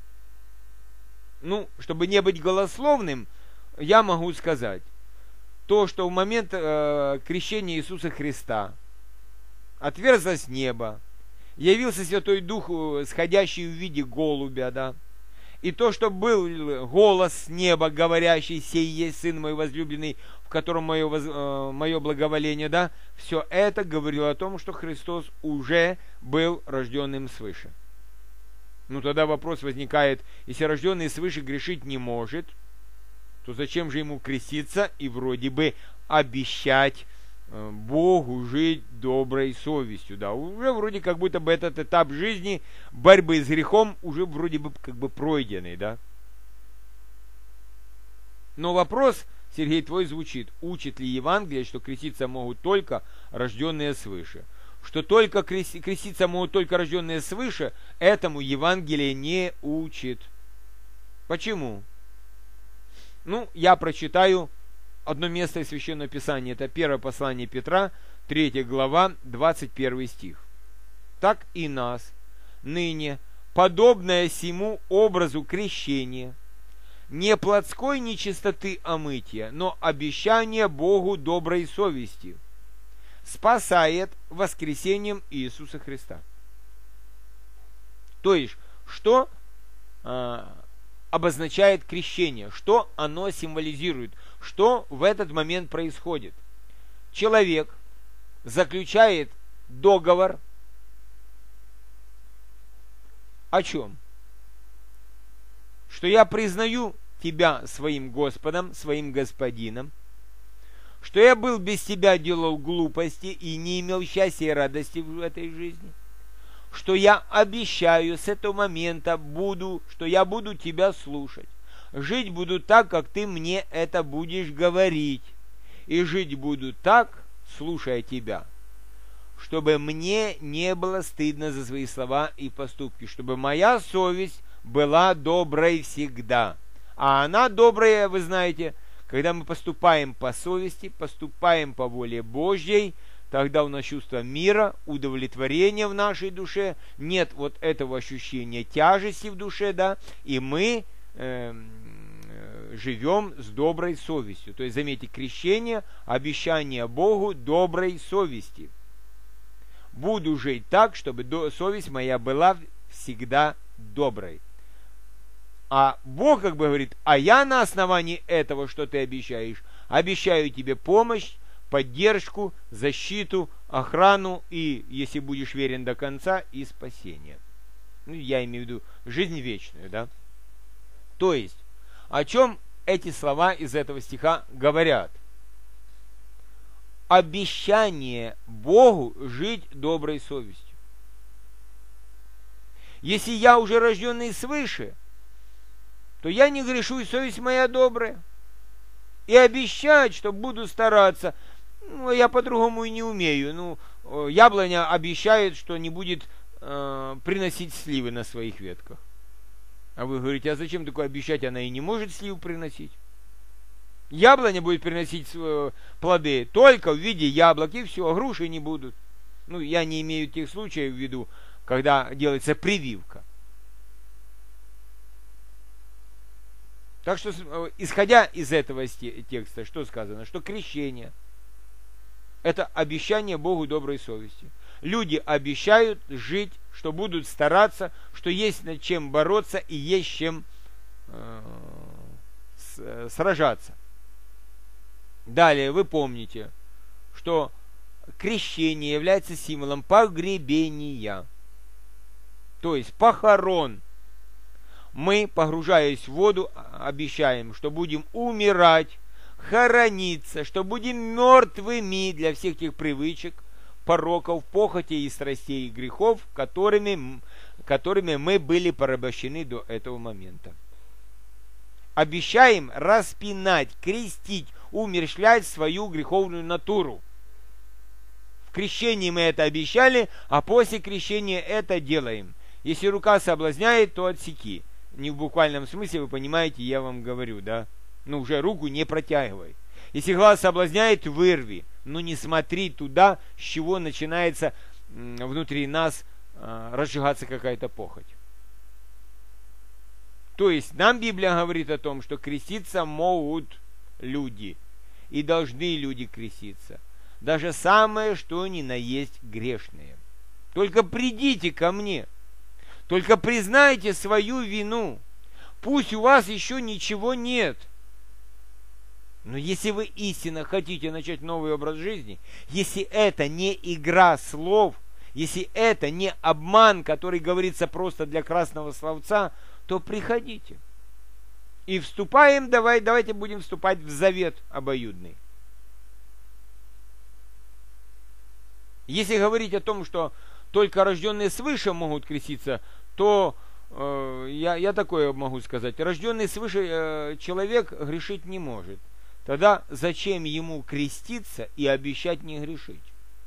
Чтобы не быть голословным, я могу сказать, то, что в момент крещения Иисуса Христа отверзлось небо, явился Святой Дух, сходящий в виде голубя, да, и то, что был голос с неба, говорящий: «Сей есть Сын мой возлюбленный, в котором мое благоволение», да, все это говорило о том, что Христос уже был рожденным свыше. Тогда вопрос возникает: если рожденный свыше грешить не может, то зачем же ему креститься и вроде бы обещать Богу жить доброй совестью, да, уже вроде как будто бы этот этап жизни борьбы с грехом уже вроде бы пройденный, да. Но вопрос Сергей, твой звучит: учит ли Евангелие, что креститься могут только рожденные свыше? Что только креститься могут только рожденные свыше, этому Евангелие не учит. Почему? Ну, я прочитаю одно место из Священного Писания. Это первое послание Петра, 3 глава, 21 стих. Так и нас ныне, подобное сему образу крещения, не плотской нечистоты омытия, но обещание Богу доброй совести, спасает воскресением Иисуса Христа. То есть, что обозначает крещение, что оно символизирует, что в этот момент происходит. Человек заключает договор о чем? Что я признаю тебя своим Господом, своим Господином, что я был без тебя, делал глупости и не имел счастья и радости в этой жизни, что я обещаю с этого момента что я буду тебя слушать, жить буду так, как ты мне это будешь говорить, и жить буду так, слушая тебя, чтобы мне не было стыдно за свои слова и поступки, чтобы моя совесть была доброй всегда. А она добрая, вы знаете, когда мы поступаем по совести, поступаем по воле Божьей, тогда у нас чувство мира, удовлетворения в нашей душе, нет вот этого ощущения тяжести в душе, да, и мы живем с доброй совестью. То есть, заметьте, крещение, обещание Богу доброй совести. Буду жить так, чтобы совесть моя была всегда доброй. А Бог как бы говорит: а я на основании этого, что ты обещаешь, обещаю тебе помощь, поддержку, защиту, охрану и, если будешь верен до конца, и спасение. Ну, я имею в виду жизнь вечную, да? То есть, о чем эти слова из этого стиха говорят? Обещание Богу жить доброй совестью. Если я уже рожденный свыше, то я не грешу, и совесть моя добрая. И обещать, что буду стараться, я по-другому и не умею. Яблоня обещает, что не будет приносить сливы на своих ветках. А вы говорите: а зачем такое обещать? Она и не может сливу приносить. Яблоня будет приносить плоды только в виде яблок, и все, груши не будут. Я не имею тех случаев в виду, когда делается прививка. Так что, исходя из этого текста, что сказано? Что крещение – это обещание Богу доброй совести. Люди обещают жить, что будут стараться, что есть над чем бороться и есть с чем сражаться. Далее вы помните, что крещение является символом погребения, то есть похорон. Мы, погружаясь в воду, обещаем, что будем умирать, хорониться, что будем мертвыми для всех тех привычек, пороков, похотей и страстей и грехов, которыми мы были порабощены до этого момента. Обещаем распинать, крестить, умерщвлять свою греховную натуру. В крещении мы это обещали, а после крещения это делаем. Если рука соблазняет, то отсеки. Не в буквальном смысле, вы понимаете, я вам говорю, да? Уже руку не протягивай. Если глаз соблазняет, вырви. Не смотри туда, с чего начинается внутри нас разжигаться какая-то похоть. То есть нам Библия говорит о том, что креститься могут люди. И должны люди креститься. Даже самое, что ни на есть грешные. Только придите ко мне. Только признайте свою вину. Пусть у вас еще ничего нет. Но если вы истинно хотите начать новый образ жизни, если это не игра слов, если это не обман, который говорится просто для красного словца, то приходите. И вступаем, давайте будем вступать в завет обоюдный. Если говорить о том, что только рожденные свыше могут креститься, то я такое могу сказать. Рожденный свыше человек грешить не может. тогда зачем ему креститься и обещать не грешить?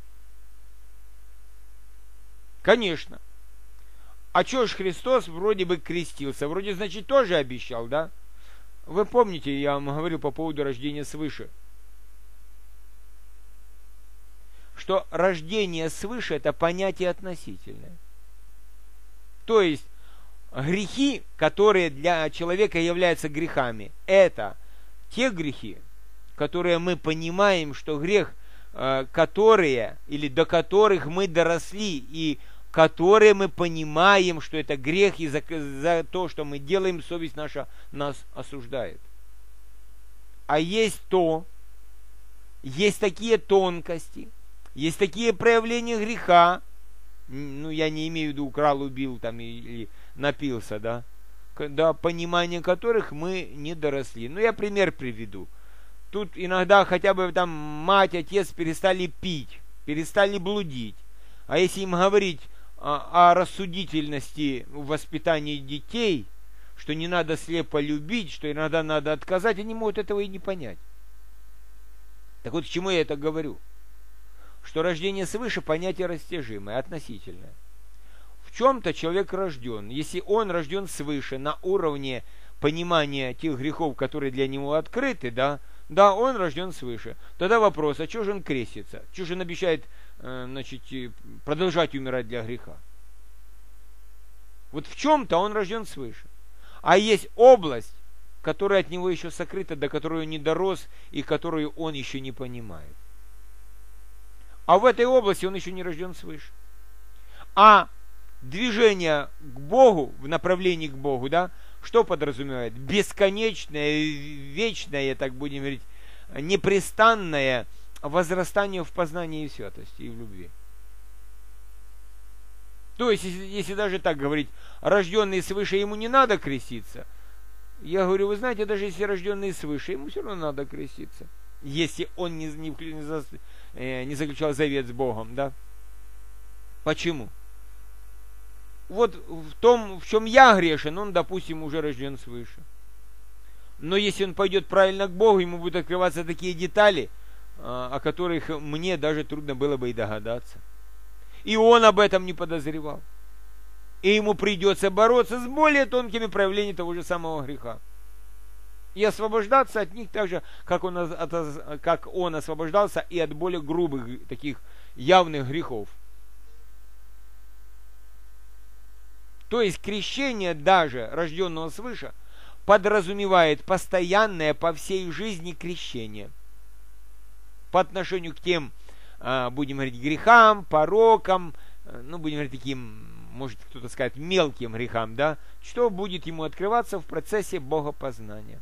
Конечно. А чё ж Христос вроде бы крестился? Вроде, значит, тоже обещал, да? Вы помните, я вам говорил по поводу рождения свыше. Что рождение свыше – это понятие относительное. То есть, грехи, которые для человека являются грехами, это те грехи, которые мы понимаем, что грех, которые или до которых мы доросли, и которые мы понимаем, что это грех, и за то, что мы делаем, совесть наша нас осуждает. А есть такие тонкости, есть такие проявления греха, ну, я не имею в виду украл, убил там или напился, да, до понимания которых мы не доросли. Ну, я пример приведу. Тут иногда хотя бы там мать, отец перестали пить, перестали блудить. А если им говорить о рассудительности в воспитании детей, что не надо слепо любить, что иногда надо отказать, они могут этого и не понять. Так вот, к чему я это говорю? Что рождение свыше понятие растяжимое, относительное. В чем-то человек рожден. Если он рожден свыше на уровне понимания тех грехов, которые для него открыты, да, он рожден свыше. Тогда вопрос, а что же он крестится? Что же он обещает, продолжать умирать для греха? Вот в чем-то он рожден свыше. А есть область, которая от него еще сокрыта, до которой он не дорос и которую он еще не понимает. А в этой области он еще не рожден свыше. А движение к Богу, в направлении к Богу, да, что подразумевает? Бесконечное, вечное, так будем говорить, непрестанное возрастание в познании и в святости, и в любви. То есть, если даже так говорить, рожденный свыше, ему не надо креститься. Я говорю, вы знаете, даже если рожденный свыше, ему все равно надо креститься. Если он не заключал завет с Богом, да? Почему? Вот в том, в чем я грешен, он, допустим, уже рожден свыше. Но если он пойдет правильно к Богу, ему будут открываться такие детали, о которых мне даже трудно было бы и догадаться. И он об этом не подозревал. И ему придется бороться с более тонкими проявлениями того же самого греха. И освобождаться от них так же, как он освобождался и от более грубых, таких явных грехов. То есть крещение даже рожденного свыше подразумевает постоянное по всей жизни крещение. По отношению к тем, будем говорить, грехам, порокам, ну, будем говорить, таким, может кто-то сказать, мелким грехам, да, что будет ему открываться в процессе богопознания.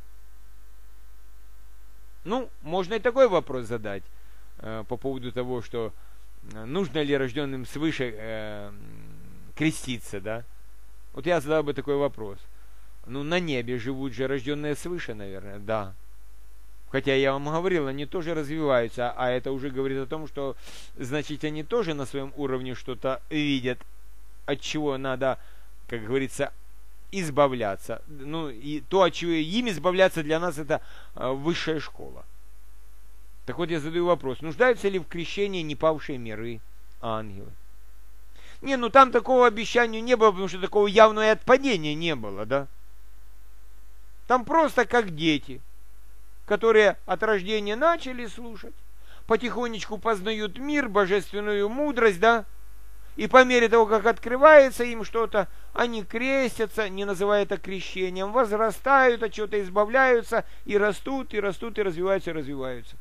Ну, можно и такой вопрос задать по поводу того, что нужно ли рожденным свыше креститься, да? Вот я задал бы такой вопрос. Ну, на небе живут же рожденные свыше, наверное, да. Хотя я вам говорил, они тоже развиваются, а это уже говорит о том, что, значит, они тоже на своем уровне что-то видят, от чего надо, как говорится, избавляться. Ну, и то, от чего им избавляться для нас, это высшая школа. Так вот, я задаю вопрос, нуждаются ли в крещении непавшие миры, ангелы? Не, ну там такого обещания не было, потому что такого явного отпадения не было, да? Там просто как дети, которые от рождения начали слушать, потихонечку познают мир, божественную мудрость, да? И по мере того, как открывается им что-то, они крестятся, не называя это крещением, возрастают, от чего-то избавляются, и растут, и растут, и развиваются, и развиваются.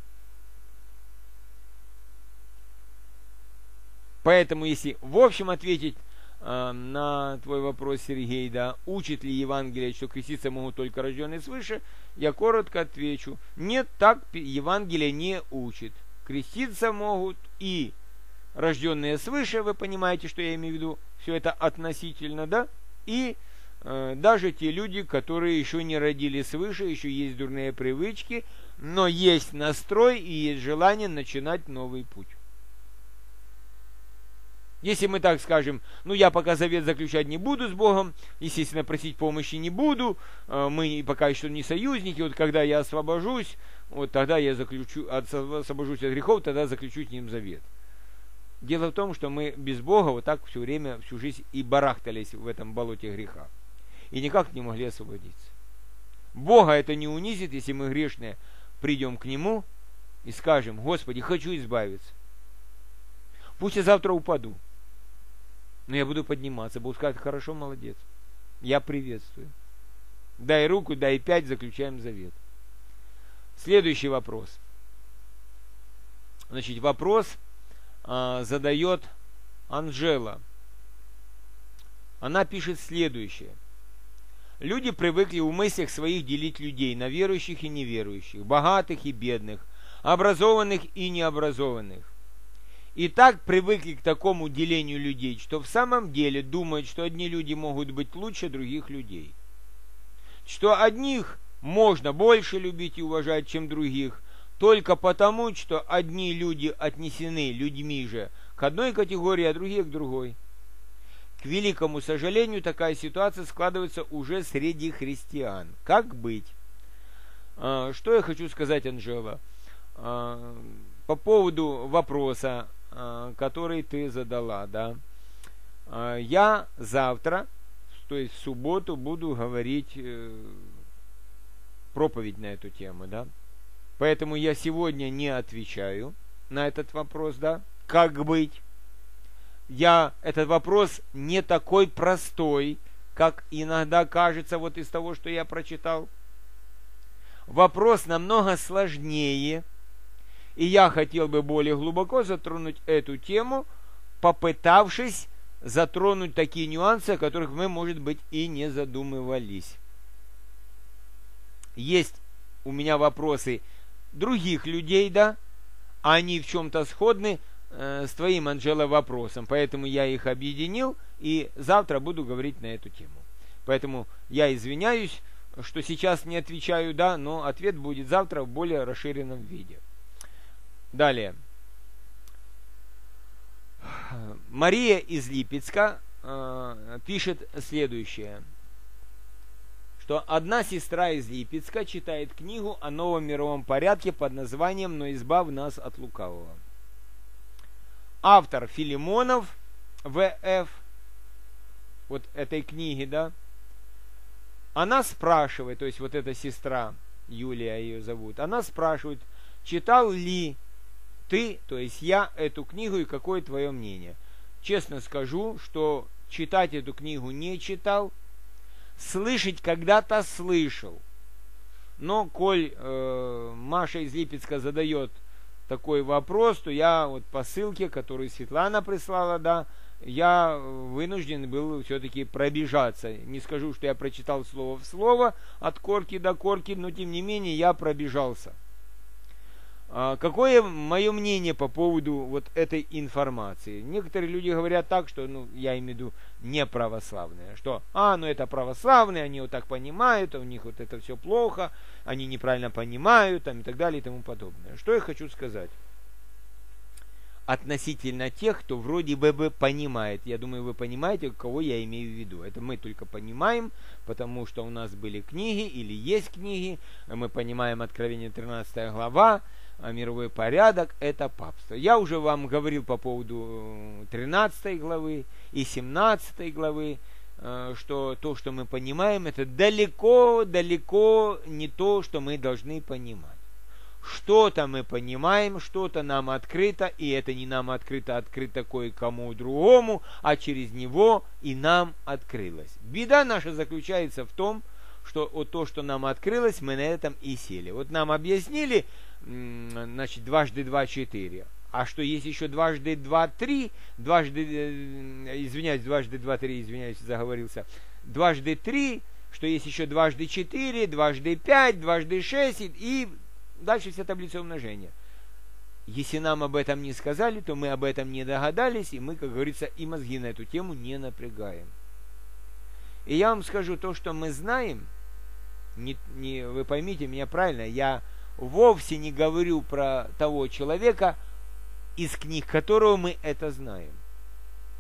Поэтому, если в общем ответить на твой вопрос, Сергей, да, учит ли Евангелие, что креститься могут только рожденные свыше, я коротко отвечу: нет, так Евангелие не учит. Креститься могут и рожденные свыше, вы понимаете, что я имею в виду, все это относительно, да, и даже те люди, которые еще не родились свыше, еще есть дурные привычки, но есть настрой и есть желание начинать новый путь. Если мы так скажем, ну я пока завет заключать не буду с Богом, естественно, просить помощи не буду, мы пока еще не союзники, вот когда я освобожусь, вот тогда я освобожусь от грехов, тогда заключу с ним завет. Дело в том, что мы без Бога вот так все время, всю жизнь и барахтались в этом болоте греха. И никак не могли освободиться. Бога это не унизит, если мы грешные придем к Нему и скажем: Господи, хочу избавиться. Пусть я завтра упаду, но я буду подниматься. Бог скажет: хорошо, молодец, я приветствую. Дай руку, дай 5, заключаем завет. Следующий вопрос. Значит, вопрос задает Анжела. Она пишет следующее. Люди привыкли в мыслях своих делить людей на верующих и неверующих, богатых и бедных, образованных и необразованных. И так привыкли к такому делению людей, что в самом деле думают, что одни люди могут быть лучше других людей. Что одних можно больше любить и уважать, чем других, только потому, что одни люди отнесены людьми же к одной категории, а другие к другой. К великому сожалению, такая ситуация складывается уже среди христиан. Как быть? Что я хочу сказать, Анжела, по поводу вопроса, который ты задала, да? Я завтра, то есть в субботу, буду говорить проповедь на эту тему, да? Поэтому я сегодня не отвечаю на этот вопрос, да? Как быть? Этот вопрос не такой простой, как иногда кажется вот из того, что я прочитал. Вопрос намного сложнее, и я хотел бы более глубоко затронуть эту тему, попытавшись затронуть такие нюансы, о которых мы, может быть, и не задумывались. Есть у меня вопросы других людей, да, они в чем-то сходны с твоим, Анжела, вопросом, поэтому я их объединил и завтра буду говорить на эту тему. Поэтому я извиняюсь, что сейчас не отвечаю, да, но ответ будет завтра в более расширенном виде. Далее. Мария из Липецка пишет следующее, что одна сестра из Липецка читает книгу о новом мировом порядке под названием «Но избавь нас от лукавого». Автор Филимонов В.Ф. вот этой книги, да, она спрашивает, то есть вот эта сестра, Юлия ее зовут, она спрашивает, читал ли ты, то есть я, эту книгу и какое твое мнение? Честно скажу, что читать эту книгу не читал, слышать когда-то слышал. Но коль Маша из Липецка задает такой вопрос, то я вот по ссылке, которую Светлана прислала, да, я вынужден был все-таки пробежаться. Не скажу, что я прочитал слово в слово от корки до корки, но тем не менее я пробежался. Какое мое мнение по поводу вот этой информации? Некоторые люди говорят так, что, я имею в виду не православные, что, это православные, они вот так понимают, у них вот это все плохо, они неправильно понимают, и так далее, и тому подобное. Что я хочу сказать? Относительно тех, кто вроде бы понимает. Я думаю, вы понимаете, кого я имею в виду. Это мы только понимаем, потому что у нас были книги, или есть книги, мы понимаем Откровение 13 глава, мировой порядок – это папство. Я уже вам говорил по поводу 13 главы и 17 главы, что то, что мы понимаем, это далеко-далеко не то, что мы должны понимать. Что-то мы понимаем, что-то нам открыто, и это не нам открыто кое-кому другому, а через него и нам открылось. Беда наша заключается в том, что вот то, что нам открылось, мы на этом и сели. Вот нам объяснили, значит, дважды 2 – 4. А что есть еще дважды 2 – 3, дважды 2 – 3, извиняюсь, заговорился, дважды 3, что есть еще дважды 4, дважды 5, дважды 6 и дальше вся таблица умножения. Если нам об этом не сказали, то мы об этом не догадались, и мы, как говорится, и мозги на эту тему не напрягаем. И я вам скажу, то, что мы знаем, вы поймите меня правильно, я вовсе не говорю про того человека, из книг которого мы это знаем.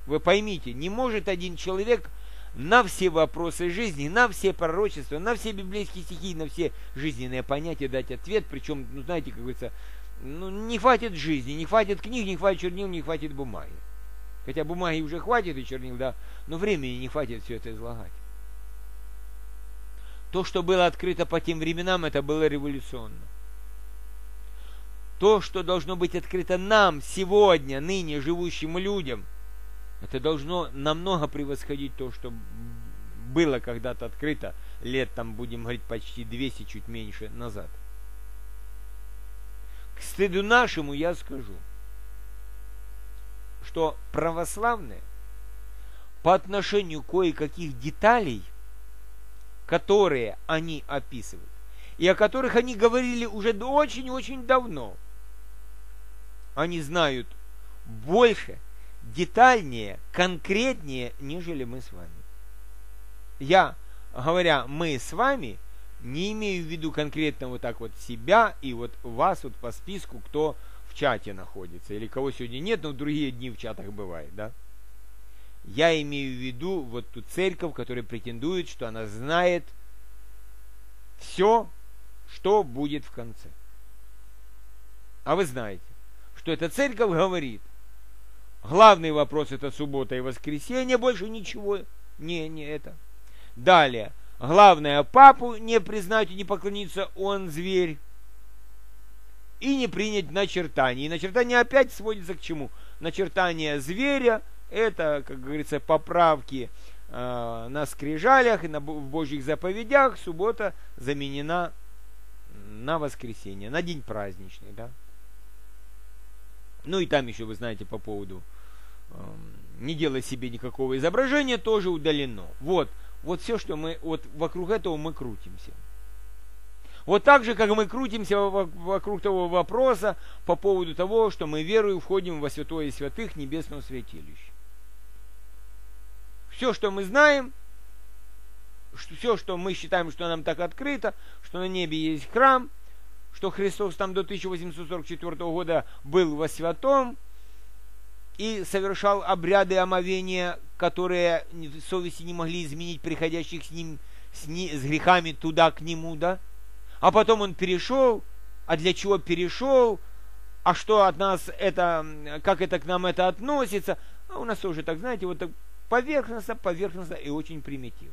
Вы поймите, не может один человек на все вопросы жизни, на все пророчества, на все библейские стихи, на все жизненные понятия дать ответ. Причем, ну знаете, как говорится, ну, не хватит жизни, не хватит книг, не хватит чернил, не хватит бумаги. Хотя бумаги уже хватит и чернил, да, но времени не хватит все это излагать. То, что было открыто по тем временам, это было революционно. То, что должно быть открыто нам сегодня, ныне живущим людям, это должно намного превосходить то, что было когда-то открыто лет, там, будем говорить, почти 200, чуть меньше назад. К стыду нашему я скажу, что православные по отношению к кое-каких деталей, которые они описывают, и о которых они говорили уже очень-очень давно, они знают больше, детальнее, конкретнее, нежели мы с вами. Я, говоря «мы с вами», не имею в виду конкретно вот так вот себя и вот вас вот по списку, кто в чате находится, или кого сегодня нет, но в другие дни в чатах бывает, да? Я имею в виду вот ту церковь, которая претендует, что она знает все, что будет в конце. А вы знаете, что эта церковь говорит, главный вопрос это суббота и воскресенье, больше ничего, не это. Далее, главное, папу не признать и не поклониться, он зверь. И не принять начертание. И начертание опять сводится к чему? Начертание зверя, это, как говорится, поправки на скрижалях и в Божьих заповедях. Суббота заменена на воскресенье, на день праздничный, да. Ну и там еще, вы знаете, по поводу не делай себе никакого изображения, тоже удалено. Вот все, что мы, вот вокруг этого мы крутимся. Вот так же, как мы крутимся вокруг того вопроса по поводу того, что мы верою входим во святое святых небесного святилища. Все, что мы знаем, все, что мы считаем, что нам так открыто, что на небе есть храм, что Христос там до 1844 года был во святом и совершал обряды омовения, которые совести не могли изменить приходящих с грехами туда к нему, да? А потом он перешел, а для чего перешел, а что от нас это, как это к нам это относится, а у нас тоже так, знаете, вот так поверхностно и очень примитивно.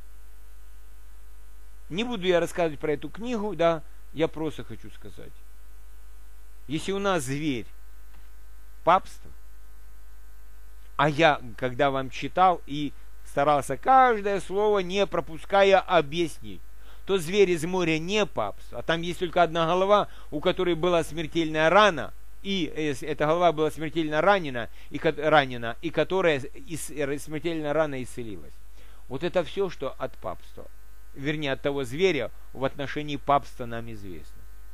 Не буду я рассказывать про эту книгу, да, я просто хочу сказать. Если у нас зверь папство, а я, когда вам читал и старался каждое слово, не пропуская, объяснить, то зверь из моря не папство, а там есть только одна голова, у которой была смертельная рана, и эта голова была смертельно ранена, и которая смертельная рана исцелилась. Вот это все, что от папства, вернее, от того зверя в отношении папства нам известно.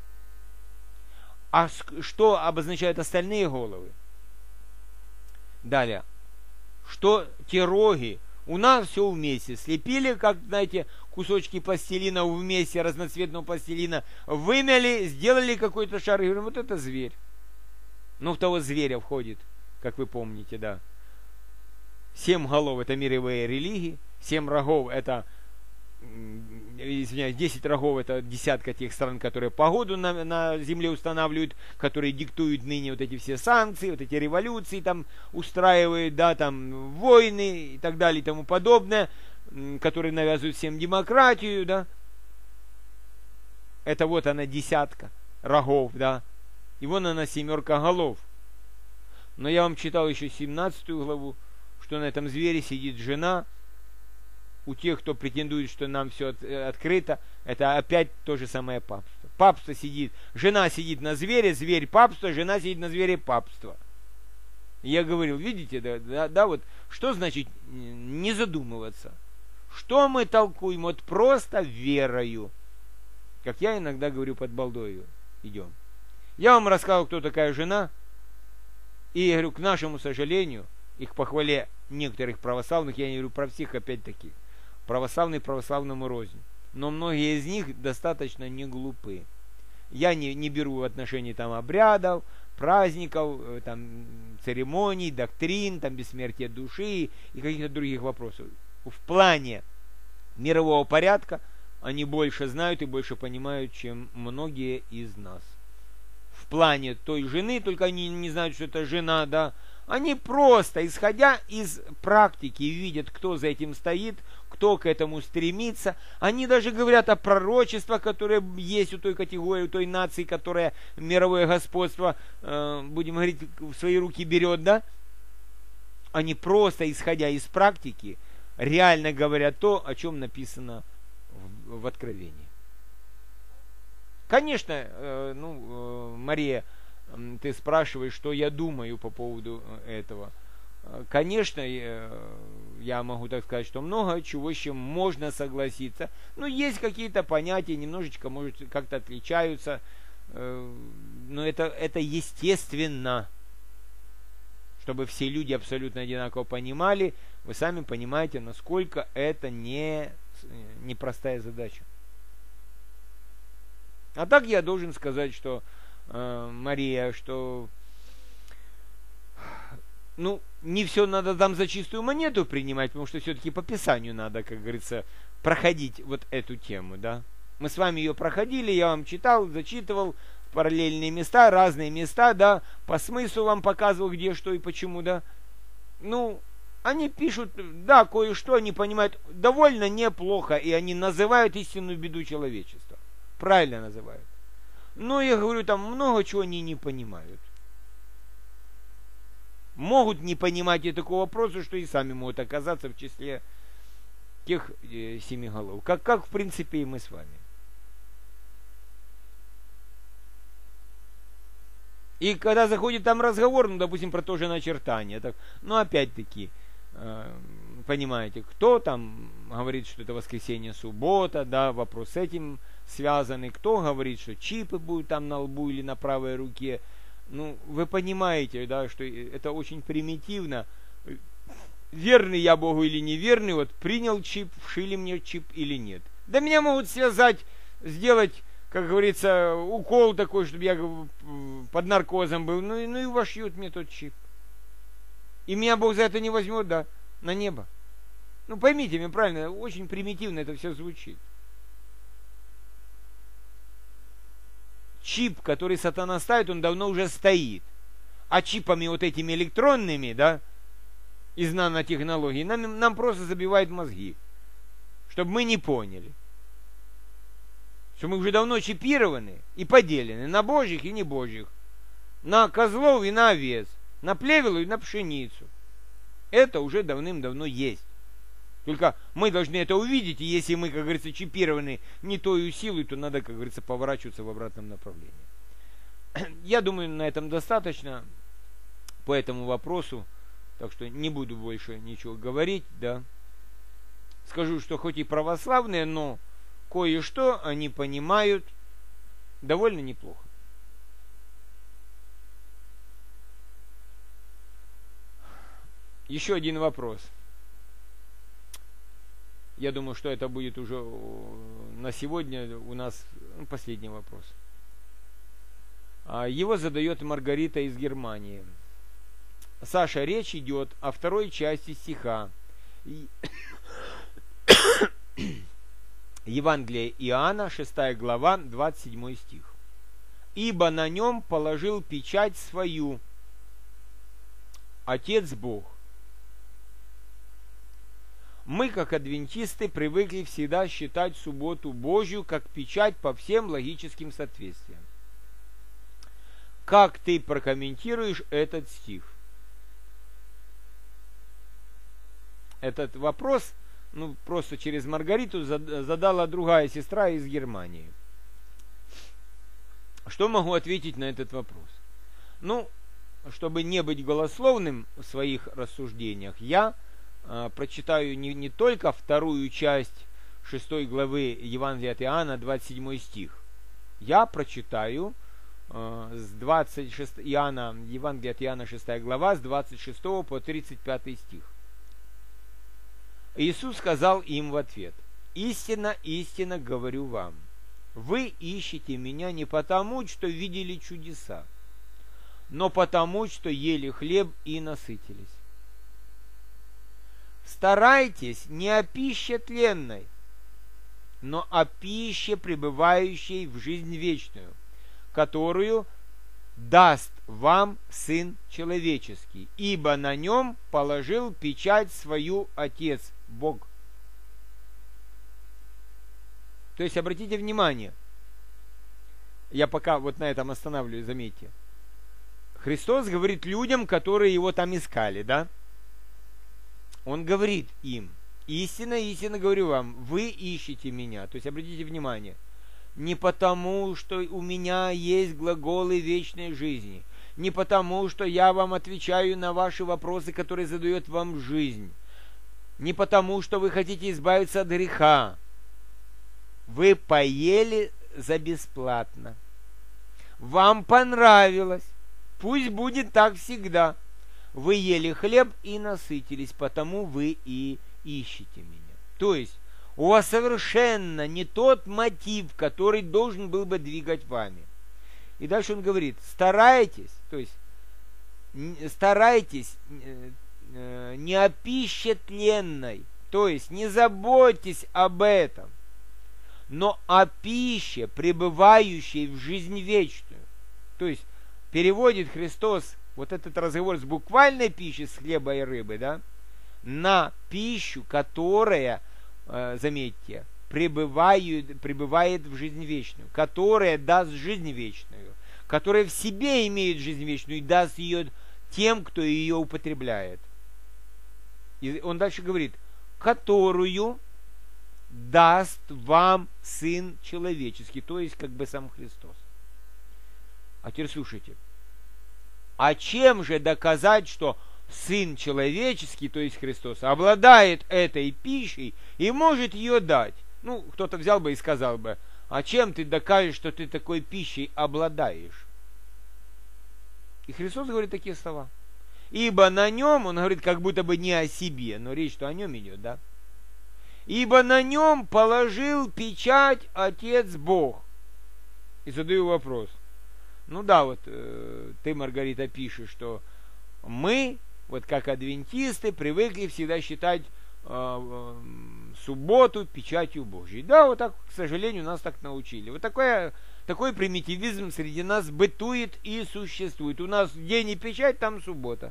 А что обозначают остальные головы? Далее. Что те роги? У нас все вместе. Слепили, как, знаете, кусочки пластилина вместе, разноцветного пластилина, вымяли, сделали какой-то шар, и говорим, вот это зверь. Ну, в того зверя входит, как вы помните, да. 7 голов — это мировые религии, 7 рогов — это, извиняюсь, 10 рогов — это десятка тех стран, которые погоду на земле устанавливают, которые диктуют ныне вот эти все санкции, вот эти революции там устраивают, да, там войны и так далее и тому подобное, которые навязывают всем демократию, да. Это вот она десятка рогов, да. И вон она 7 голов. Но я вам читал еще 17 главу, что на этом звере сидит жена. У тех, кто претендует, что нам все открыто, это опять то же самое папство. Папство сидит, жена сидит на звере, зверь папство, жена сидит на звере папство. Я говорил, видите, да, вот, что значит не задумываться? Что мы толкуем? Вот просто верою. Как я иногда говорю под балдою. Идем. Я вам рассказал, кто такая жена, и я говорю, к нашему сожалению, и к похвале некоторых православных, я не говорю про всех, опять-таки, православный православному рознь, но многие из них достаточно не глупы. Я не беру в отношении там обрядов, праздников, там, церемоний, доктрин, там, бессмертия души и каких-то других вопросов. В плане мирового порядка они больше знают и больше понимают, чем многие из нас. В плане той жены, только они не знают, что это жена, да, они просто, исходя из практики, видят, кто за этим стоит, кто к этому стремится. Они даже говорят о пророчествах, которые есть у той категории, у той нации, которая мировое господство, будем говорить, в свои руки берет, да? Они просто, исходя из практики, реально говорят то, о чем написано в Откровении. Конечно, Мария, ты спрашиваешь, что я думаю по поводу этого. Конечно, я могу так сказать, что много чего, с чем можно согласиться. Но есть какие-то понятия, немножечко, может, как-то отличаются. Но это естественно. Чтобы все люди абсолютно одинаково понимали, вы сами понимаете, насколько это непростая задача. А так я должен сказать, что, Мария, что не все надо там за чистую монету принимать, потому что все-таки по Писанию надо, как говорится, проходить вот эту тему, да. Мы с вами ее проходили, я вам читал, зачитывал параллельные места, разные места, да, по смыслу вам показывал, где, что и почему, да. Они пишут, да, кое-что они понимают довольно неплохо, и они называют истинную беду человечества. Правильно называют. Но я говорю, там много чего они не понимают. Могут не понимать и такого вопроса, что и сами могут оказаться в числе тех 7 голов. Как в принципе и мы с вами. И когда заходит там разговор, допустим, про то же начертание, так, опять-таки, понимаете, кто там говорит, что это воскресенье, суббота, да, вопрос с этим связанный, кто говорит, что чипы будут там на лбу или на правой руке. Вы понимаете, да, что это очень примитивно. Верный я Богу или неверный, вот принял чип, вшили мне чип или нет. Да меня могут связать, сделать, как говорится, укол такой, чтобы я под наркозом был, и вошьют мне тот чип. И меня Бог за это не возьмет, да, на небо. Поймите меня правильно, очень примитивно это все звучит. Чип, который сатана ставит, он давно уже стоит. А чипами вот этими электронными, да, из нанотехнологий, нам просто забивают мозги. Чтобы мы не поняли. Что мы уже давно чипированы и поделены на божьих и небожьих. На козлов и на овец. На плевелу и на пшеницу. Это уже давным-давно есть. Только мы должны это увидеть, и если мы, как говорится, чипированы не той силой, то надо, как говорится, поворачиваться в обратном направлении. Я думаю, на этом достаточно по этому вопросу, так что не буду больше ничего говорить, да. Скажу, что хоть и православные, но кое-что они понимают довольно неплохо. Еще один вопрос. Я думаю, что это будет уже на сегодня у нас последний вопрос. Его задает Маргарита из Германии. Саша, речь идет о второй части стиха. Евангелие Иоанна, 6 глава, 27 стих. «Ибо на нем положил печать свою Отец Бог». Мы, как адвентисты, привыкли всегда считать субботу Божью как печать по всем логическим соответствиям. Как ты прокомментируешь этот стих? Этот вопрос, просто через Маргариту задала другая сестра из Германии. Что могу ответить на этот вопрос? Чтобы не быть голословным в своих рассуждениях, я прочитаю не только вторую часть 6 главы Евангелия от Иоанна, 27 стих. Я прочитаю с 26 Евангелия от Иоанна, 6 глава, с 26 по 35 стих. Иисус сказал им в ответ: «Истинно, истинно говорю вам, Вы ищете меня не потому, что видели чудеса, но потому, что ели хлеб и насытились. Старайтесь не о пище тленной, но о пище, пребывающей в жизнь вечную, которую даст вам Сын Человеческий, ибо на нем положил печать свою Отец, Бог. То есть, обратите внимание, я пока вот на этом останавливаюсь, заметьте. Христос говорит людям, которые его там искали, да? Он говорит им: истинно, истинно говорю вам, вы ищете меня. То есть, обратите внимание, не потому, что у меня есть глаголы вечной жизни, не потому, что я вам отвечаю на ваши вопросы, которые задает вам жизнь, не потому, что вы хотите избавиться от греха. Вы поели за бесплатно. Вам понравилось. Пусть будет так всегда. Вы ели хлеб и насытились, потому вы и ищете меня. То есть, у вас совершенно не тот мотив, который должен был бы двигать вами. И дальше он говорит: старайтесь, то есть, старайтесь не о пище тленной, то есть, не заботьтесь об этом, но о пище, пребывающей в жизнь вечную. То есть, переводит Христос вот этот разговор с буквальной пищи, с хлеба и рыбы, да, на пищу, которая, заметьте, пребывает в жизнь вечную, которая даст жизнь вечную, которая в себе имеет жизнь вечную и даст ее тем, кто ее употребляет. И он дальше говорит: которую даст вам Сын Человеческий, то есть как бы сам Христос. А теперь слушайте. А чем же доказать, что Сын Человеческий, то есть Христос, обладает этой пищей и может ее дать? Ну, кто-то взял бы и сказал бы: а чем ты докажешь, что ты такой пищей обладаешь? И Христос говорит такие слова: ибо на нем, он говорит как будто бы не о себе, но речь-то о нем идет, да? Ибо на нем положил печать Отец Бог. И задаю вопрос. Ну да, вот ты, Маргарита, пишешь, что мы, вот как адвентисты, привыкли всегда считать субботу печатью Божьей. Да, вот так, к сожалению, нас так научили. Вот такой примитивизм среди нас бытует и существует. У нас день и печать, там суббота.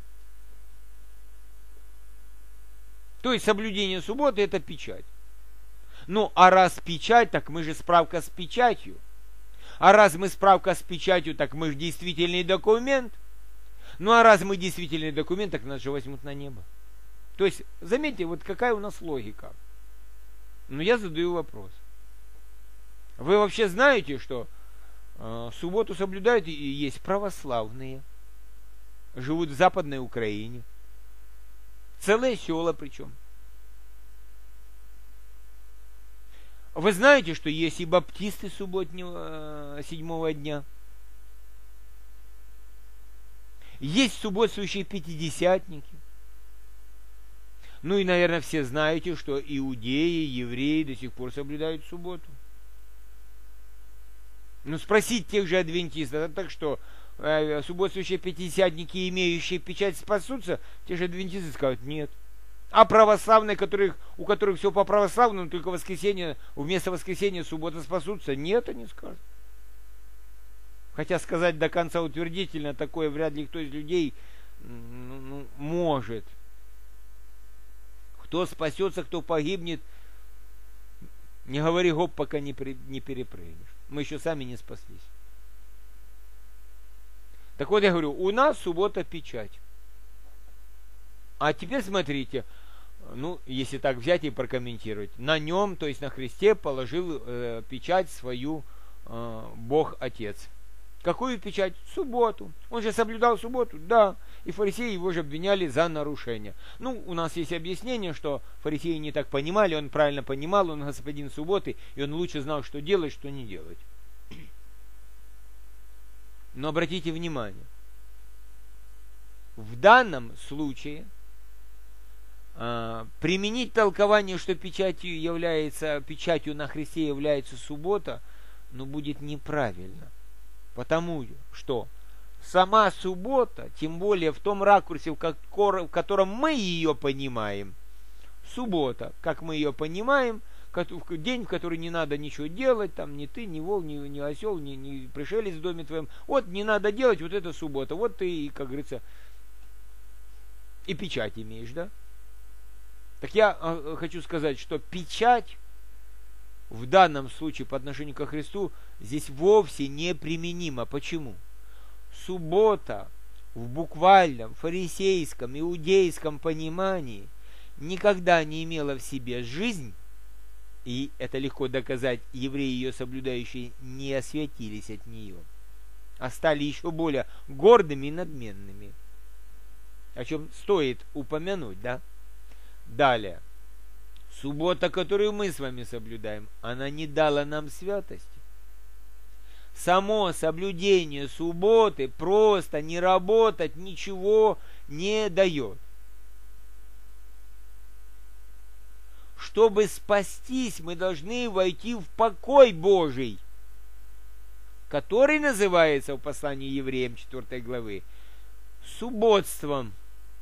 То есть соблюдение субботы — это печать. Ну, а раз печать, так мы же справка с печатью. А раз мы справка с печатью, так мы же действительный документ. Ну, а раз мы действительный документ, так нас же возьмут на небо. То есть, заметьте, вот какая у нас логика. Но я задаю вопрос. Вы вообще знаете, что субботу соблюдают и есть православные, живут в Западной Украине, целые села причем. Вы знаете, что есть и баптисты субботнего 7-го дня? Есть субботствующие пятидесятники. Ну и, наверное, все знаете, что иудеи, евреи до сих пор соблюдают субботу. Ну, спросить тех же адвентистов, так что субботствующие пятидесятники, имеющие печать, спасутся? Те же адвентисты скажут: нет. А православные, у которых все по православному, только воскресенье, вместо воскресенья суббота спасутся? Нет, они скажут. Хотя сказать до конца утвердительно такое вряд ли кто из людей может. Кто спасется, кто погибнет, не говори гоп, пока не перепрыгнешь. Мы еще сами не спаслись. Так вот я говорю, у нас суббота печать. А теперь смотрите, ну, если так взять и прокомментировать. На нем, то есть на Христе, положил печать свою Бог Отец. Какую печать? Субботу. Он же соблюдал субботу? Да. И фарисеи его же обвиняли за нарушение. Ну, у нас есть объяснение, что фарисеи не так понимали, он правильно понимал, он господин субботы, и он лучше знал, что делать, что не делать. Но обратите внимание, в данном случае применить толкование, что печатью на Христе является суббота, но будет неправильно. Потому что сама суббота, тем более в том ракурсе, в котором мы ее понимаем, суббота, как мы ее понимаем, день, в который не надо ничего делать, там ни ты, ни вол, ни осел, ни пришелец в доме твоем, вот не надо делать, вот это суббота, вот ты, как говорится, и печать имеешь, да? Так я хочу сказать, что печать в данном случае по отношению ко Христу здесь вовсе не применима. Почему? Суббота в буквальном фарисейском, иудейском понимании никогда не имела в себе жизнь, и это легко доказать, евреи, ее соблюдающие, не освятились от нее, а стали еще более гордыми и надменными. О чем стоит упомянуть, да? Далее. Суббота, которую мы с вами соблюдаем, она не дала нам святости. Само соблюдение субботы просто не работать ничего не дает. Чтобы спастись, мы должны войти в покой Божий, который называется в послании евреям 4 главы субботством.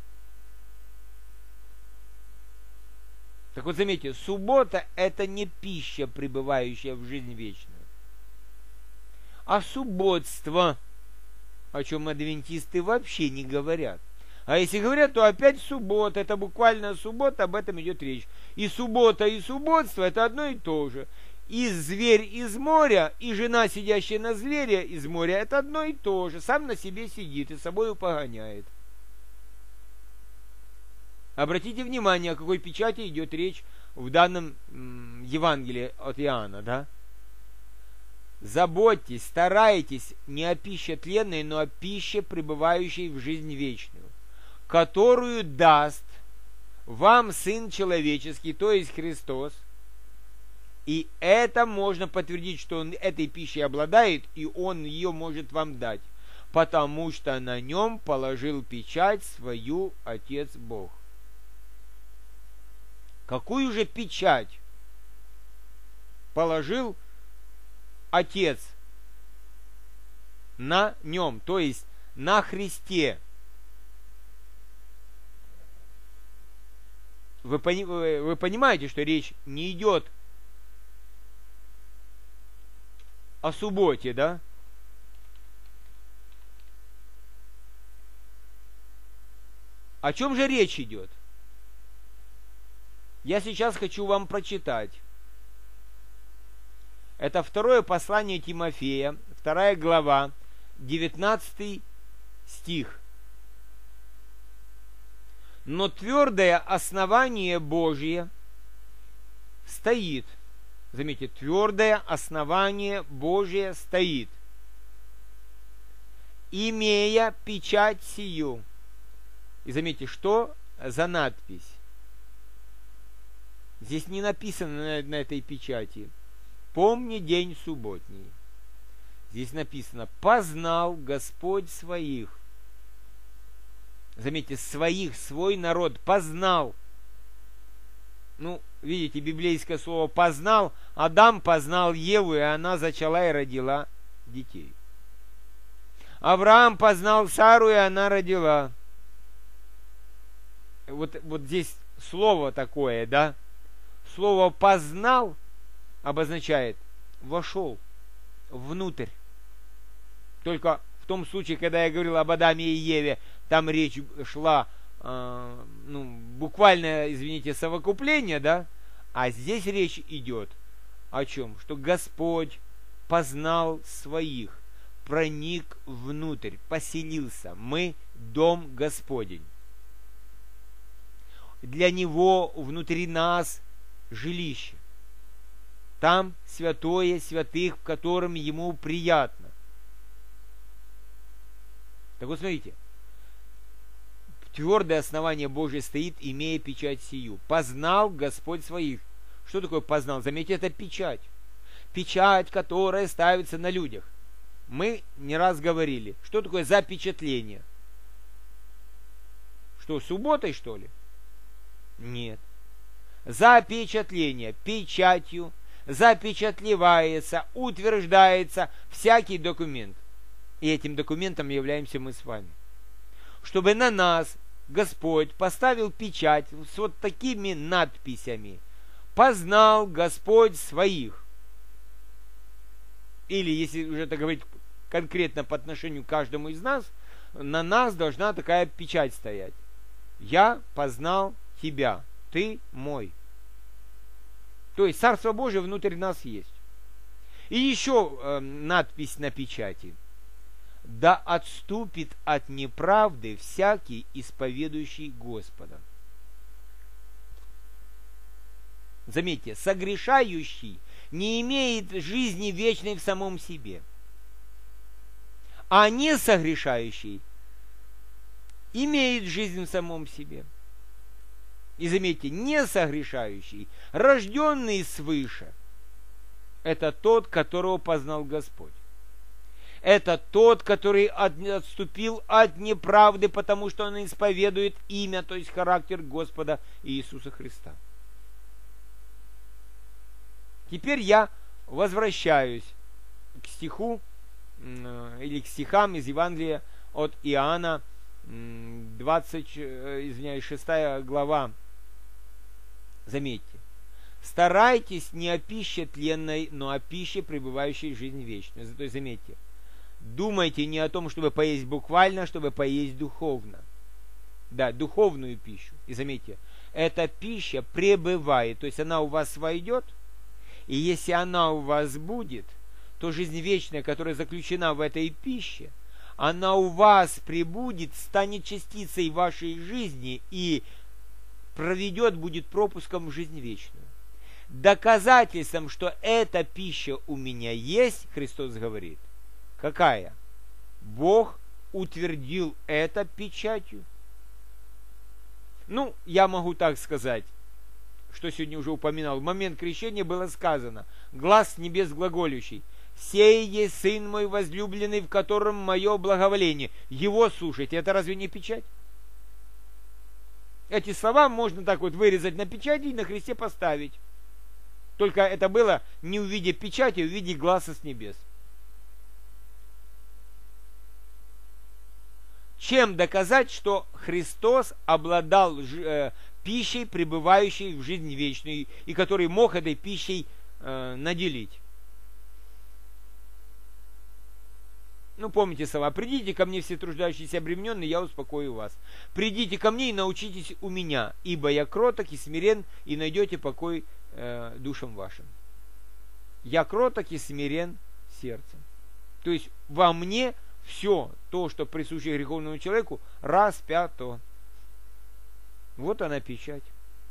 Так вот, заметьте, суббота – это не пища, пребывающая в жизнь вечную, а субботство, о чем адвентисты вообще не говорят. А если говорят, то опять суббота, это буквально суббота, об этом идет речь. И суббота, и субботство – это одно и то же. И зверь из моря, и жена, сидящая на звере из моря – это одно и то же. Сам на себе сидит и собою погоняет. Обратите внимание, о какой печати идет речь в данном Евангелии от Иоанна, да? Заботьтесь, старайтесь не о пище тленной, но о пище, пребывающей в жизнь вечную, которую даст вам Сын Человеческий, то есть Христос. И это можно подтвердить, что Он этой пищей обладает, и Он ее может вам дать, потому что на нем положил печать свою Отец Бог. Какую же печать положил Отец на нем, то есть на Христе? Вы понимаете, что речь не идет о субботе, да? О чем же речь идет? Я сейчас хочу вам прочитать. Это второе послание Тимофея, 2 глава, 19 стих. Но твердое основание Божие стоит. Заметьте, твердое основание Божие стоит, имея печать сию. И заметьте, что за надпись? Здесь не написано на этой печати «Помни день субботний». Здесь написано «Познал Господь своих». Заметьте, своих, свой народ познал. Ну, видите, библейское слово «познал». Адам познал Еву, и она зачала и родила детей. Авраам познал Сару, и она родила. Вот здесь слово такое, да? Слово «познал» обозначает «вошел внутрь». Только в том случае, когда я говорил об Адаме и Еве, там речь шла, буквально, извините, совокупление, да? А здесь речь идет о чем? Что Господь познал своих, проник внутрь, поселился. Мы дом Господень. Для Него внутри нас жилище. Там святое святых, в котором Ему приятно. Так вот, смотрите. Твердое основание Божие стоит, имея печать сию. Познал Господь своих. Что такое познал? Заметьте, это печать. Печать, которая ставится на людях. Мы не раз говорили. Что такое запечатление? Что, субботой, что ли? Нет. Запечатление печатью запечатлевается, утверждается всякий документ. И этим документом являемся мы с вами. Чтобы на нас Господь поставил печать с вот такими надписями: «Познал Господь своих». Или, если уже это говорить конкретно по отношению к каждому из нас, на нас должна такая печать стоять: «Я познал тебя, ты мой». То есть Царство Божие внутрь нас есть. И еще надпись на печати: «Да отступит от неправды всякий, исповедующий Господа». Заметьте, согрешающий не имеет жизни вечной в самом себе, а не согрешающий имеет жизнь в самом себе. И заметьте, не согрешающий, рожденный свыше, это тот, которого познал Господь. Это тот, который отступил от неправды, потому что он исповедует имя, то есть характер Господа Иисуса Христа. Теперь я возвращаюсь к стиху или к стихам из Евангелия от Иоанна, 6 глава. Заметьте: старайтесь не о пище тленной, но о пище, пребывающей в жизнь вечную. Зато заметьте, думайте не о том, чтобы поесть буквально, чтобы поесть духовно. Да, духовную пищу. И заметьте, эта пища пребывает, то есть она у вас войдет, и если она у вас будет, то жизнь вечная, которая заключена в этой пище, она у вас пребудет, станет частицей вашей жизни и проведет, будет пропуском в жизнь вечную. Доказательством, что эта пища у меня есть, Христос говорит, какая? Бог утвердил это печатью. Ну, я могу так сказать, что сегодня уже упоминал. В момент крещения было сказано: «Глас с небес глаголющий: сей есть Сын мой возлюбленный, в котором мое благоволение». Его слушайте. Это разве не печать? Эти слова можно так вот вырезать на печати и на кресте поставить. Только это было не в виде печати, а в виде гласа с небес. Чем доказать, что Христос обладал пищей, пребывающей в жизнь вечную, и который мог этой пищей наделить? Ну, помните слова: «Придите ко мне, все труждающиеся и обремененные, я успокою вас. Придите ко мне и научитесь у меня, ибо я кроток и смирен, и найдете покой душам вашим». Я кроток и смирен сердцем. То есть во мне все то, что присуще греховному человеку, распято. Вот она печать.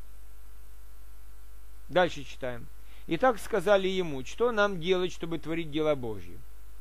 Дальше читаем. «Итак сказали ему: что нам делать, чтобы творить дела Божьи?»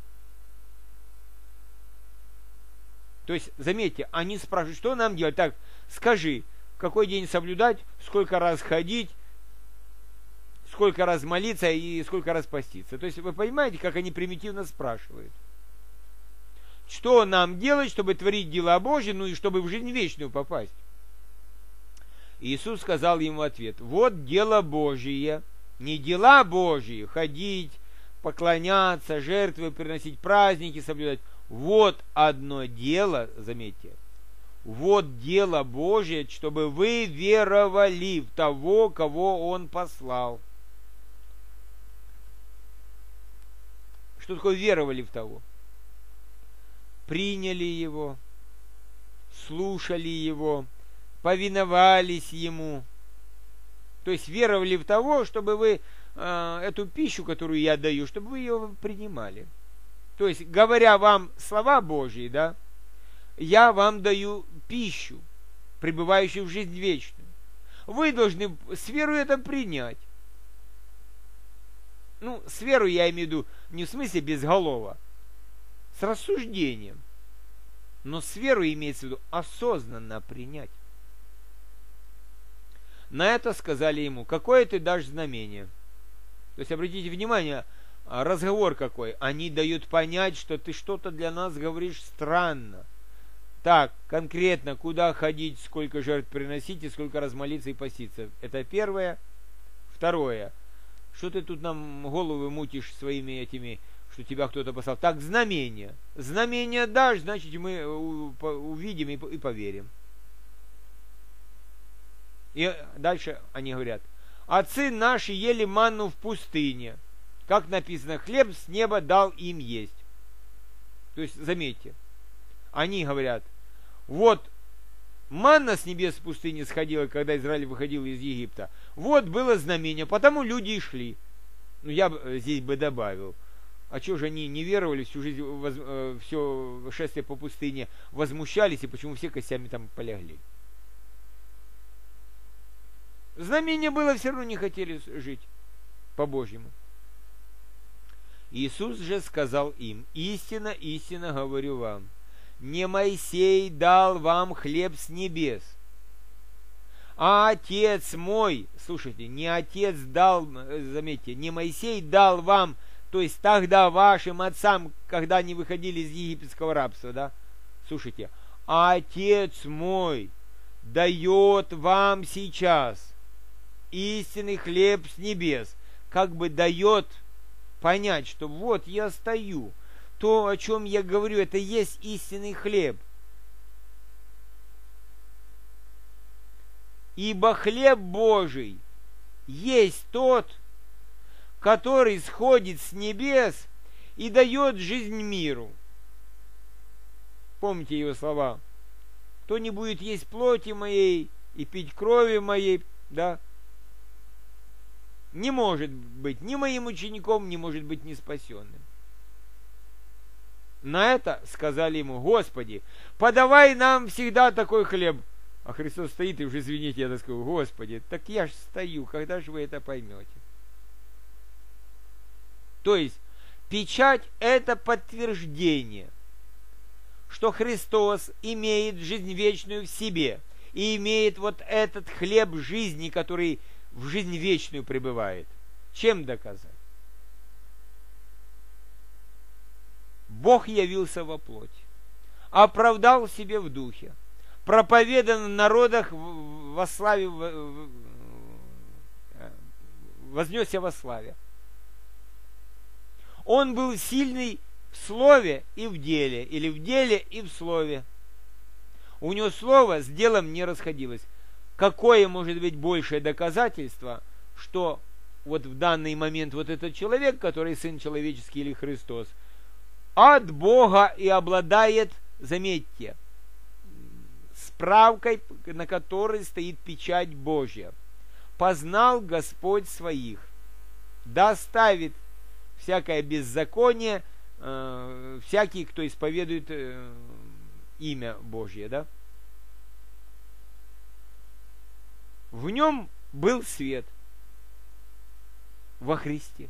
То есть, заметьте, они спрашивают, что нам делать? Так, скажи, какой день соблюдать, сколько раз ходить, сколько раз молиться и сколько раз поститься. То есть, вы понимаете, как они примитивно спрашивают. Что нам делать, чтобы творить дела Божьи, ну и чтобы в жизнь вечную попасть? Иисус сказал ему в ответ: вот дело Божие, не дела Божьи, ходить, поклоняться, жертвы приносить, праздники соблюдать. Вот одно дело, заметьте, вот дело Божие, чтобы вы веровали в того, кого Он послал. Что такое веровали в того? Приняли Его, слушали Его, повиновались Ему. То есть веровали в того, чтобы вы эту пищу, которую я даю, чтобы вы ее принимали. То есть, говоря вам слова Божьи, да, я вам даю пищу, пребывающую в жизнь вечную. Вы должны с верой это принять. Ну, с верой я имею в виду не в смысле безголово, с рассуждением. Но с верой имеется в виду осознанно принять. На это сказали ему: какое ты дашь знамение? То есть, обратите внимание, разговор какой. Они дают понять, что ты что-то для нас говоришь странно. Так, конкретно, куда ходить, сколько жертв приносить и сколько раз молиться и поститься. Это первое. Второе. Что ты тут нам головы мутишь своими этими, что тебя кто-то послал? Так, знамение. Знамение дашь, значит, мы увидим и поверим. И дальше они говорят: отцы наши ели манну в пустыне. Как написано, хлеб с неба дал им есть. То есть, заметьте, они говорят: вот манна с небес в пустыне сходила, когда Израиль выходил из Египта. Вот было знамение, потому люди и шли. Ну, я здесь бы добавил. А что же они не веровали, всю жизнь, все шествие по пустыне возмущались, и почему все костями там полягли? Знамение было, все равно не хотели жить по-божьему. Иисус же сказал им: истинно, истинно говорю вам, не Моисей дал вам хлеб с небес, а Отец мой, слушайте, не Отец дал, заметьте, не Моисей дал вам, то есть тогда вашим отцам, когда они выходили из египетского рабства, да, слушайте, а Отец мой дает вам сейчас истинный хлеб с небес, как бы дает понять, что вот я стою, то, о чем я говорю, это есть истинный хлеб. Ибо хлеб Божий есть тот, который сходит с небес и дает жизнь миру. Помните его слова: кто не будет есть плоти моей и пить крови моей, да, не может быть ни моим учеником, не может быть ни спасенным. На это сказали ему: Господи, подавай нам всегда такой хлеб. А Христос стоит и уже, извините, я так скажу: Господи, так я ж стою, когда же вы это поймете? То есть, печать – это подтверждение, что Христос имеет жизнь вечную в себе и имеет вот этот хлеб жизни, который в жизнь вечную пребывает. Чем доказать? Бог явился во плоти, оправдал себе в духе, проповедан в народах во славе, вознесся во славе. Он был сильный в слове и в деле, или в деле и в слове. У него слово с делом не расходилось. Какое может быть большее доказательство, что вот в данный момент вот этот человек, который Сын Человеческий или Христос, от Бога и обладает, заметьте, справкой, на которой стоит печать Божья. Познал Господь своих, доставит всякое беззаконие, всякий, кто исповедует имя Божье, да? В нем был свет во Христе.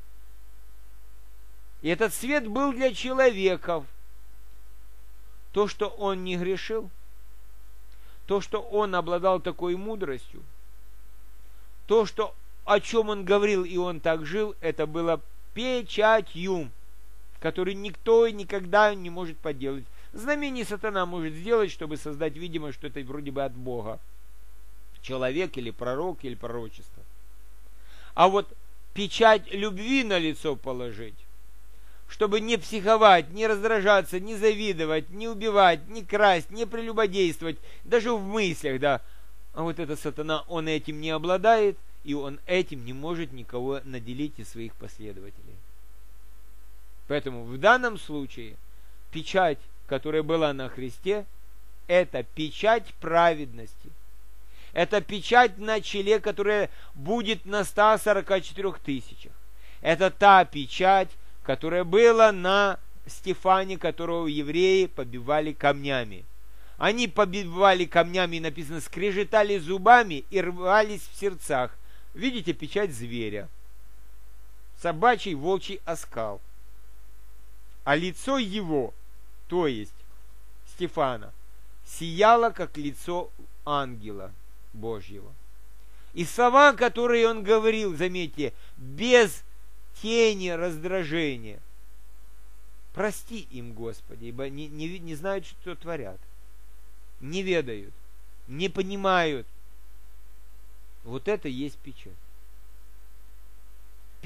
И этот свет был для человеков. То, что он не грешил, то, что он обладал такой мудростью, то, что, о чем он говорил и он так жил, это было печатью, которую никто и никогда не может поделать. Знамение сатана может сделать, чтобы создать видимость, что это вроде бы от Бога. Человек или пророк, или пророчество. А вот печать любви на лицо положить, чтобы не психовать, не раздражаться, не завидовать, не убивать, не красть, не прелюбодействовать, даже в мыслях, да. А вот это сатана, он этим не обладает, и он этим не может никого наделить из своих последователей. Поэтому в данном случае печать, которая была на Христе, это печать праведности. Это печать на челе, которая будет на 144 тысячах. Это та печать, которая была на Стефане, которого евреи побивали камнями. Они побивали камнями, написано, скрежетали зубами и рвались в сердцах. Видите, печать зверя. Собачий, волчий оскал. А лицо его, то есть Стефана, сияло, как лицо ангела Божьего. И слова, которые он говорил, заметьте, без тени раздражения. Прости им, Господи, ибо не знают, что творят. Не ведают, не понимают. Вот это есть печать.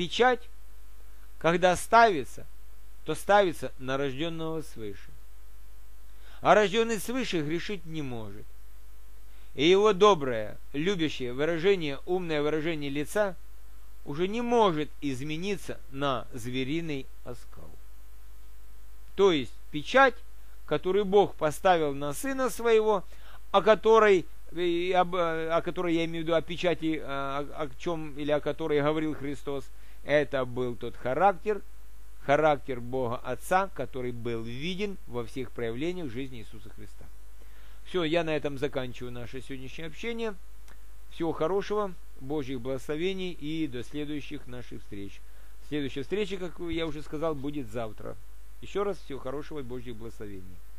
печать, когда ставится, то ставится на рожденного свыше. А рожденный свыше грешить не может. И его доброе, любящее выражение, умное выражение лица уже не может измениться на звериный оскал. То есть печать, которую Бог поставил на Сына Своего, о которой я имею в виду, о печати, о чем или о которой говорил Христос, это был тот характер Бога Отца, который был виден во всех проявлениях жизни Иисуса Христа. Все, я на этом заканчиваю наше сегодняшнее общение. Всего хорошего, Божьих благословений и до следующих наших встреч. Следующая встреча, как я уже сказал, будет завтра. Еще раз всего хорошего и Божьих благословений.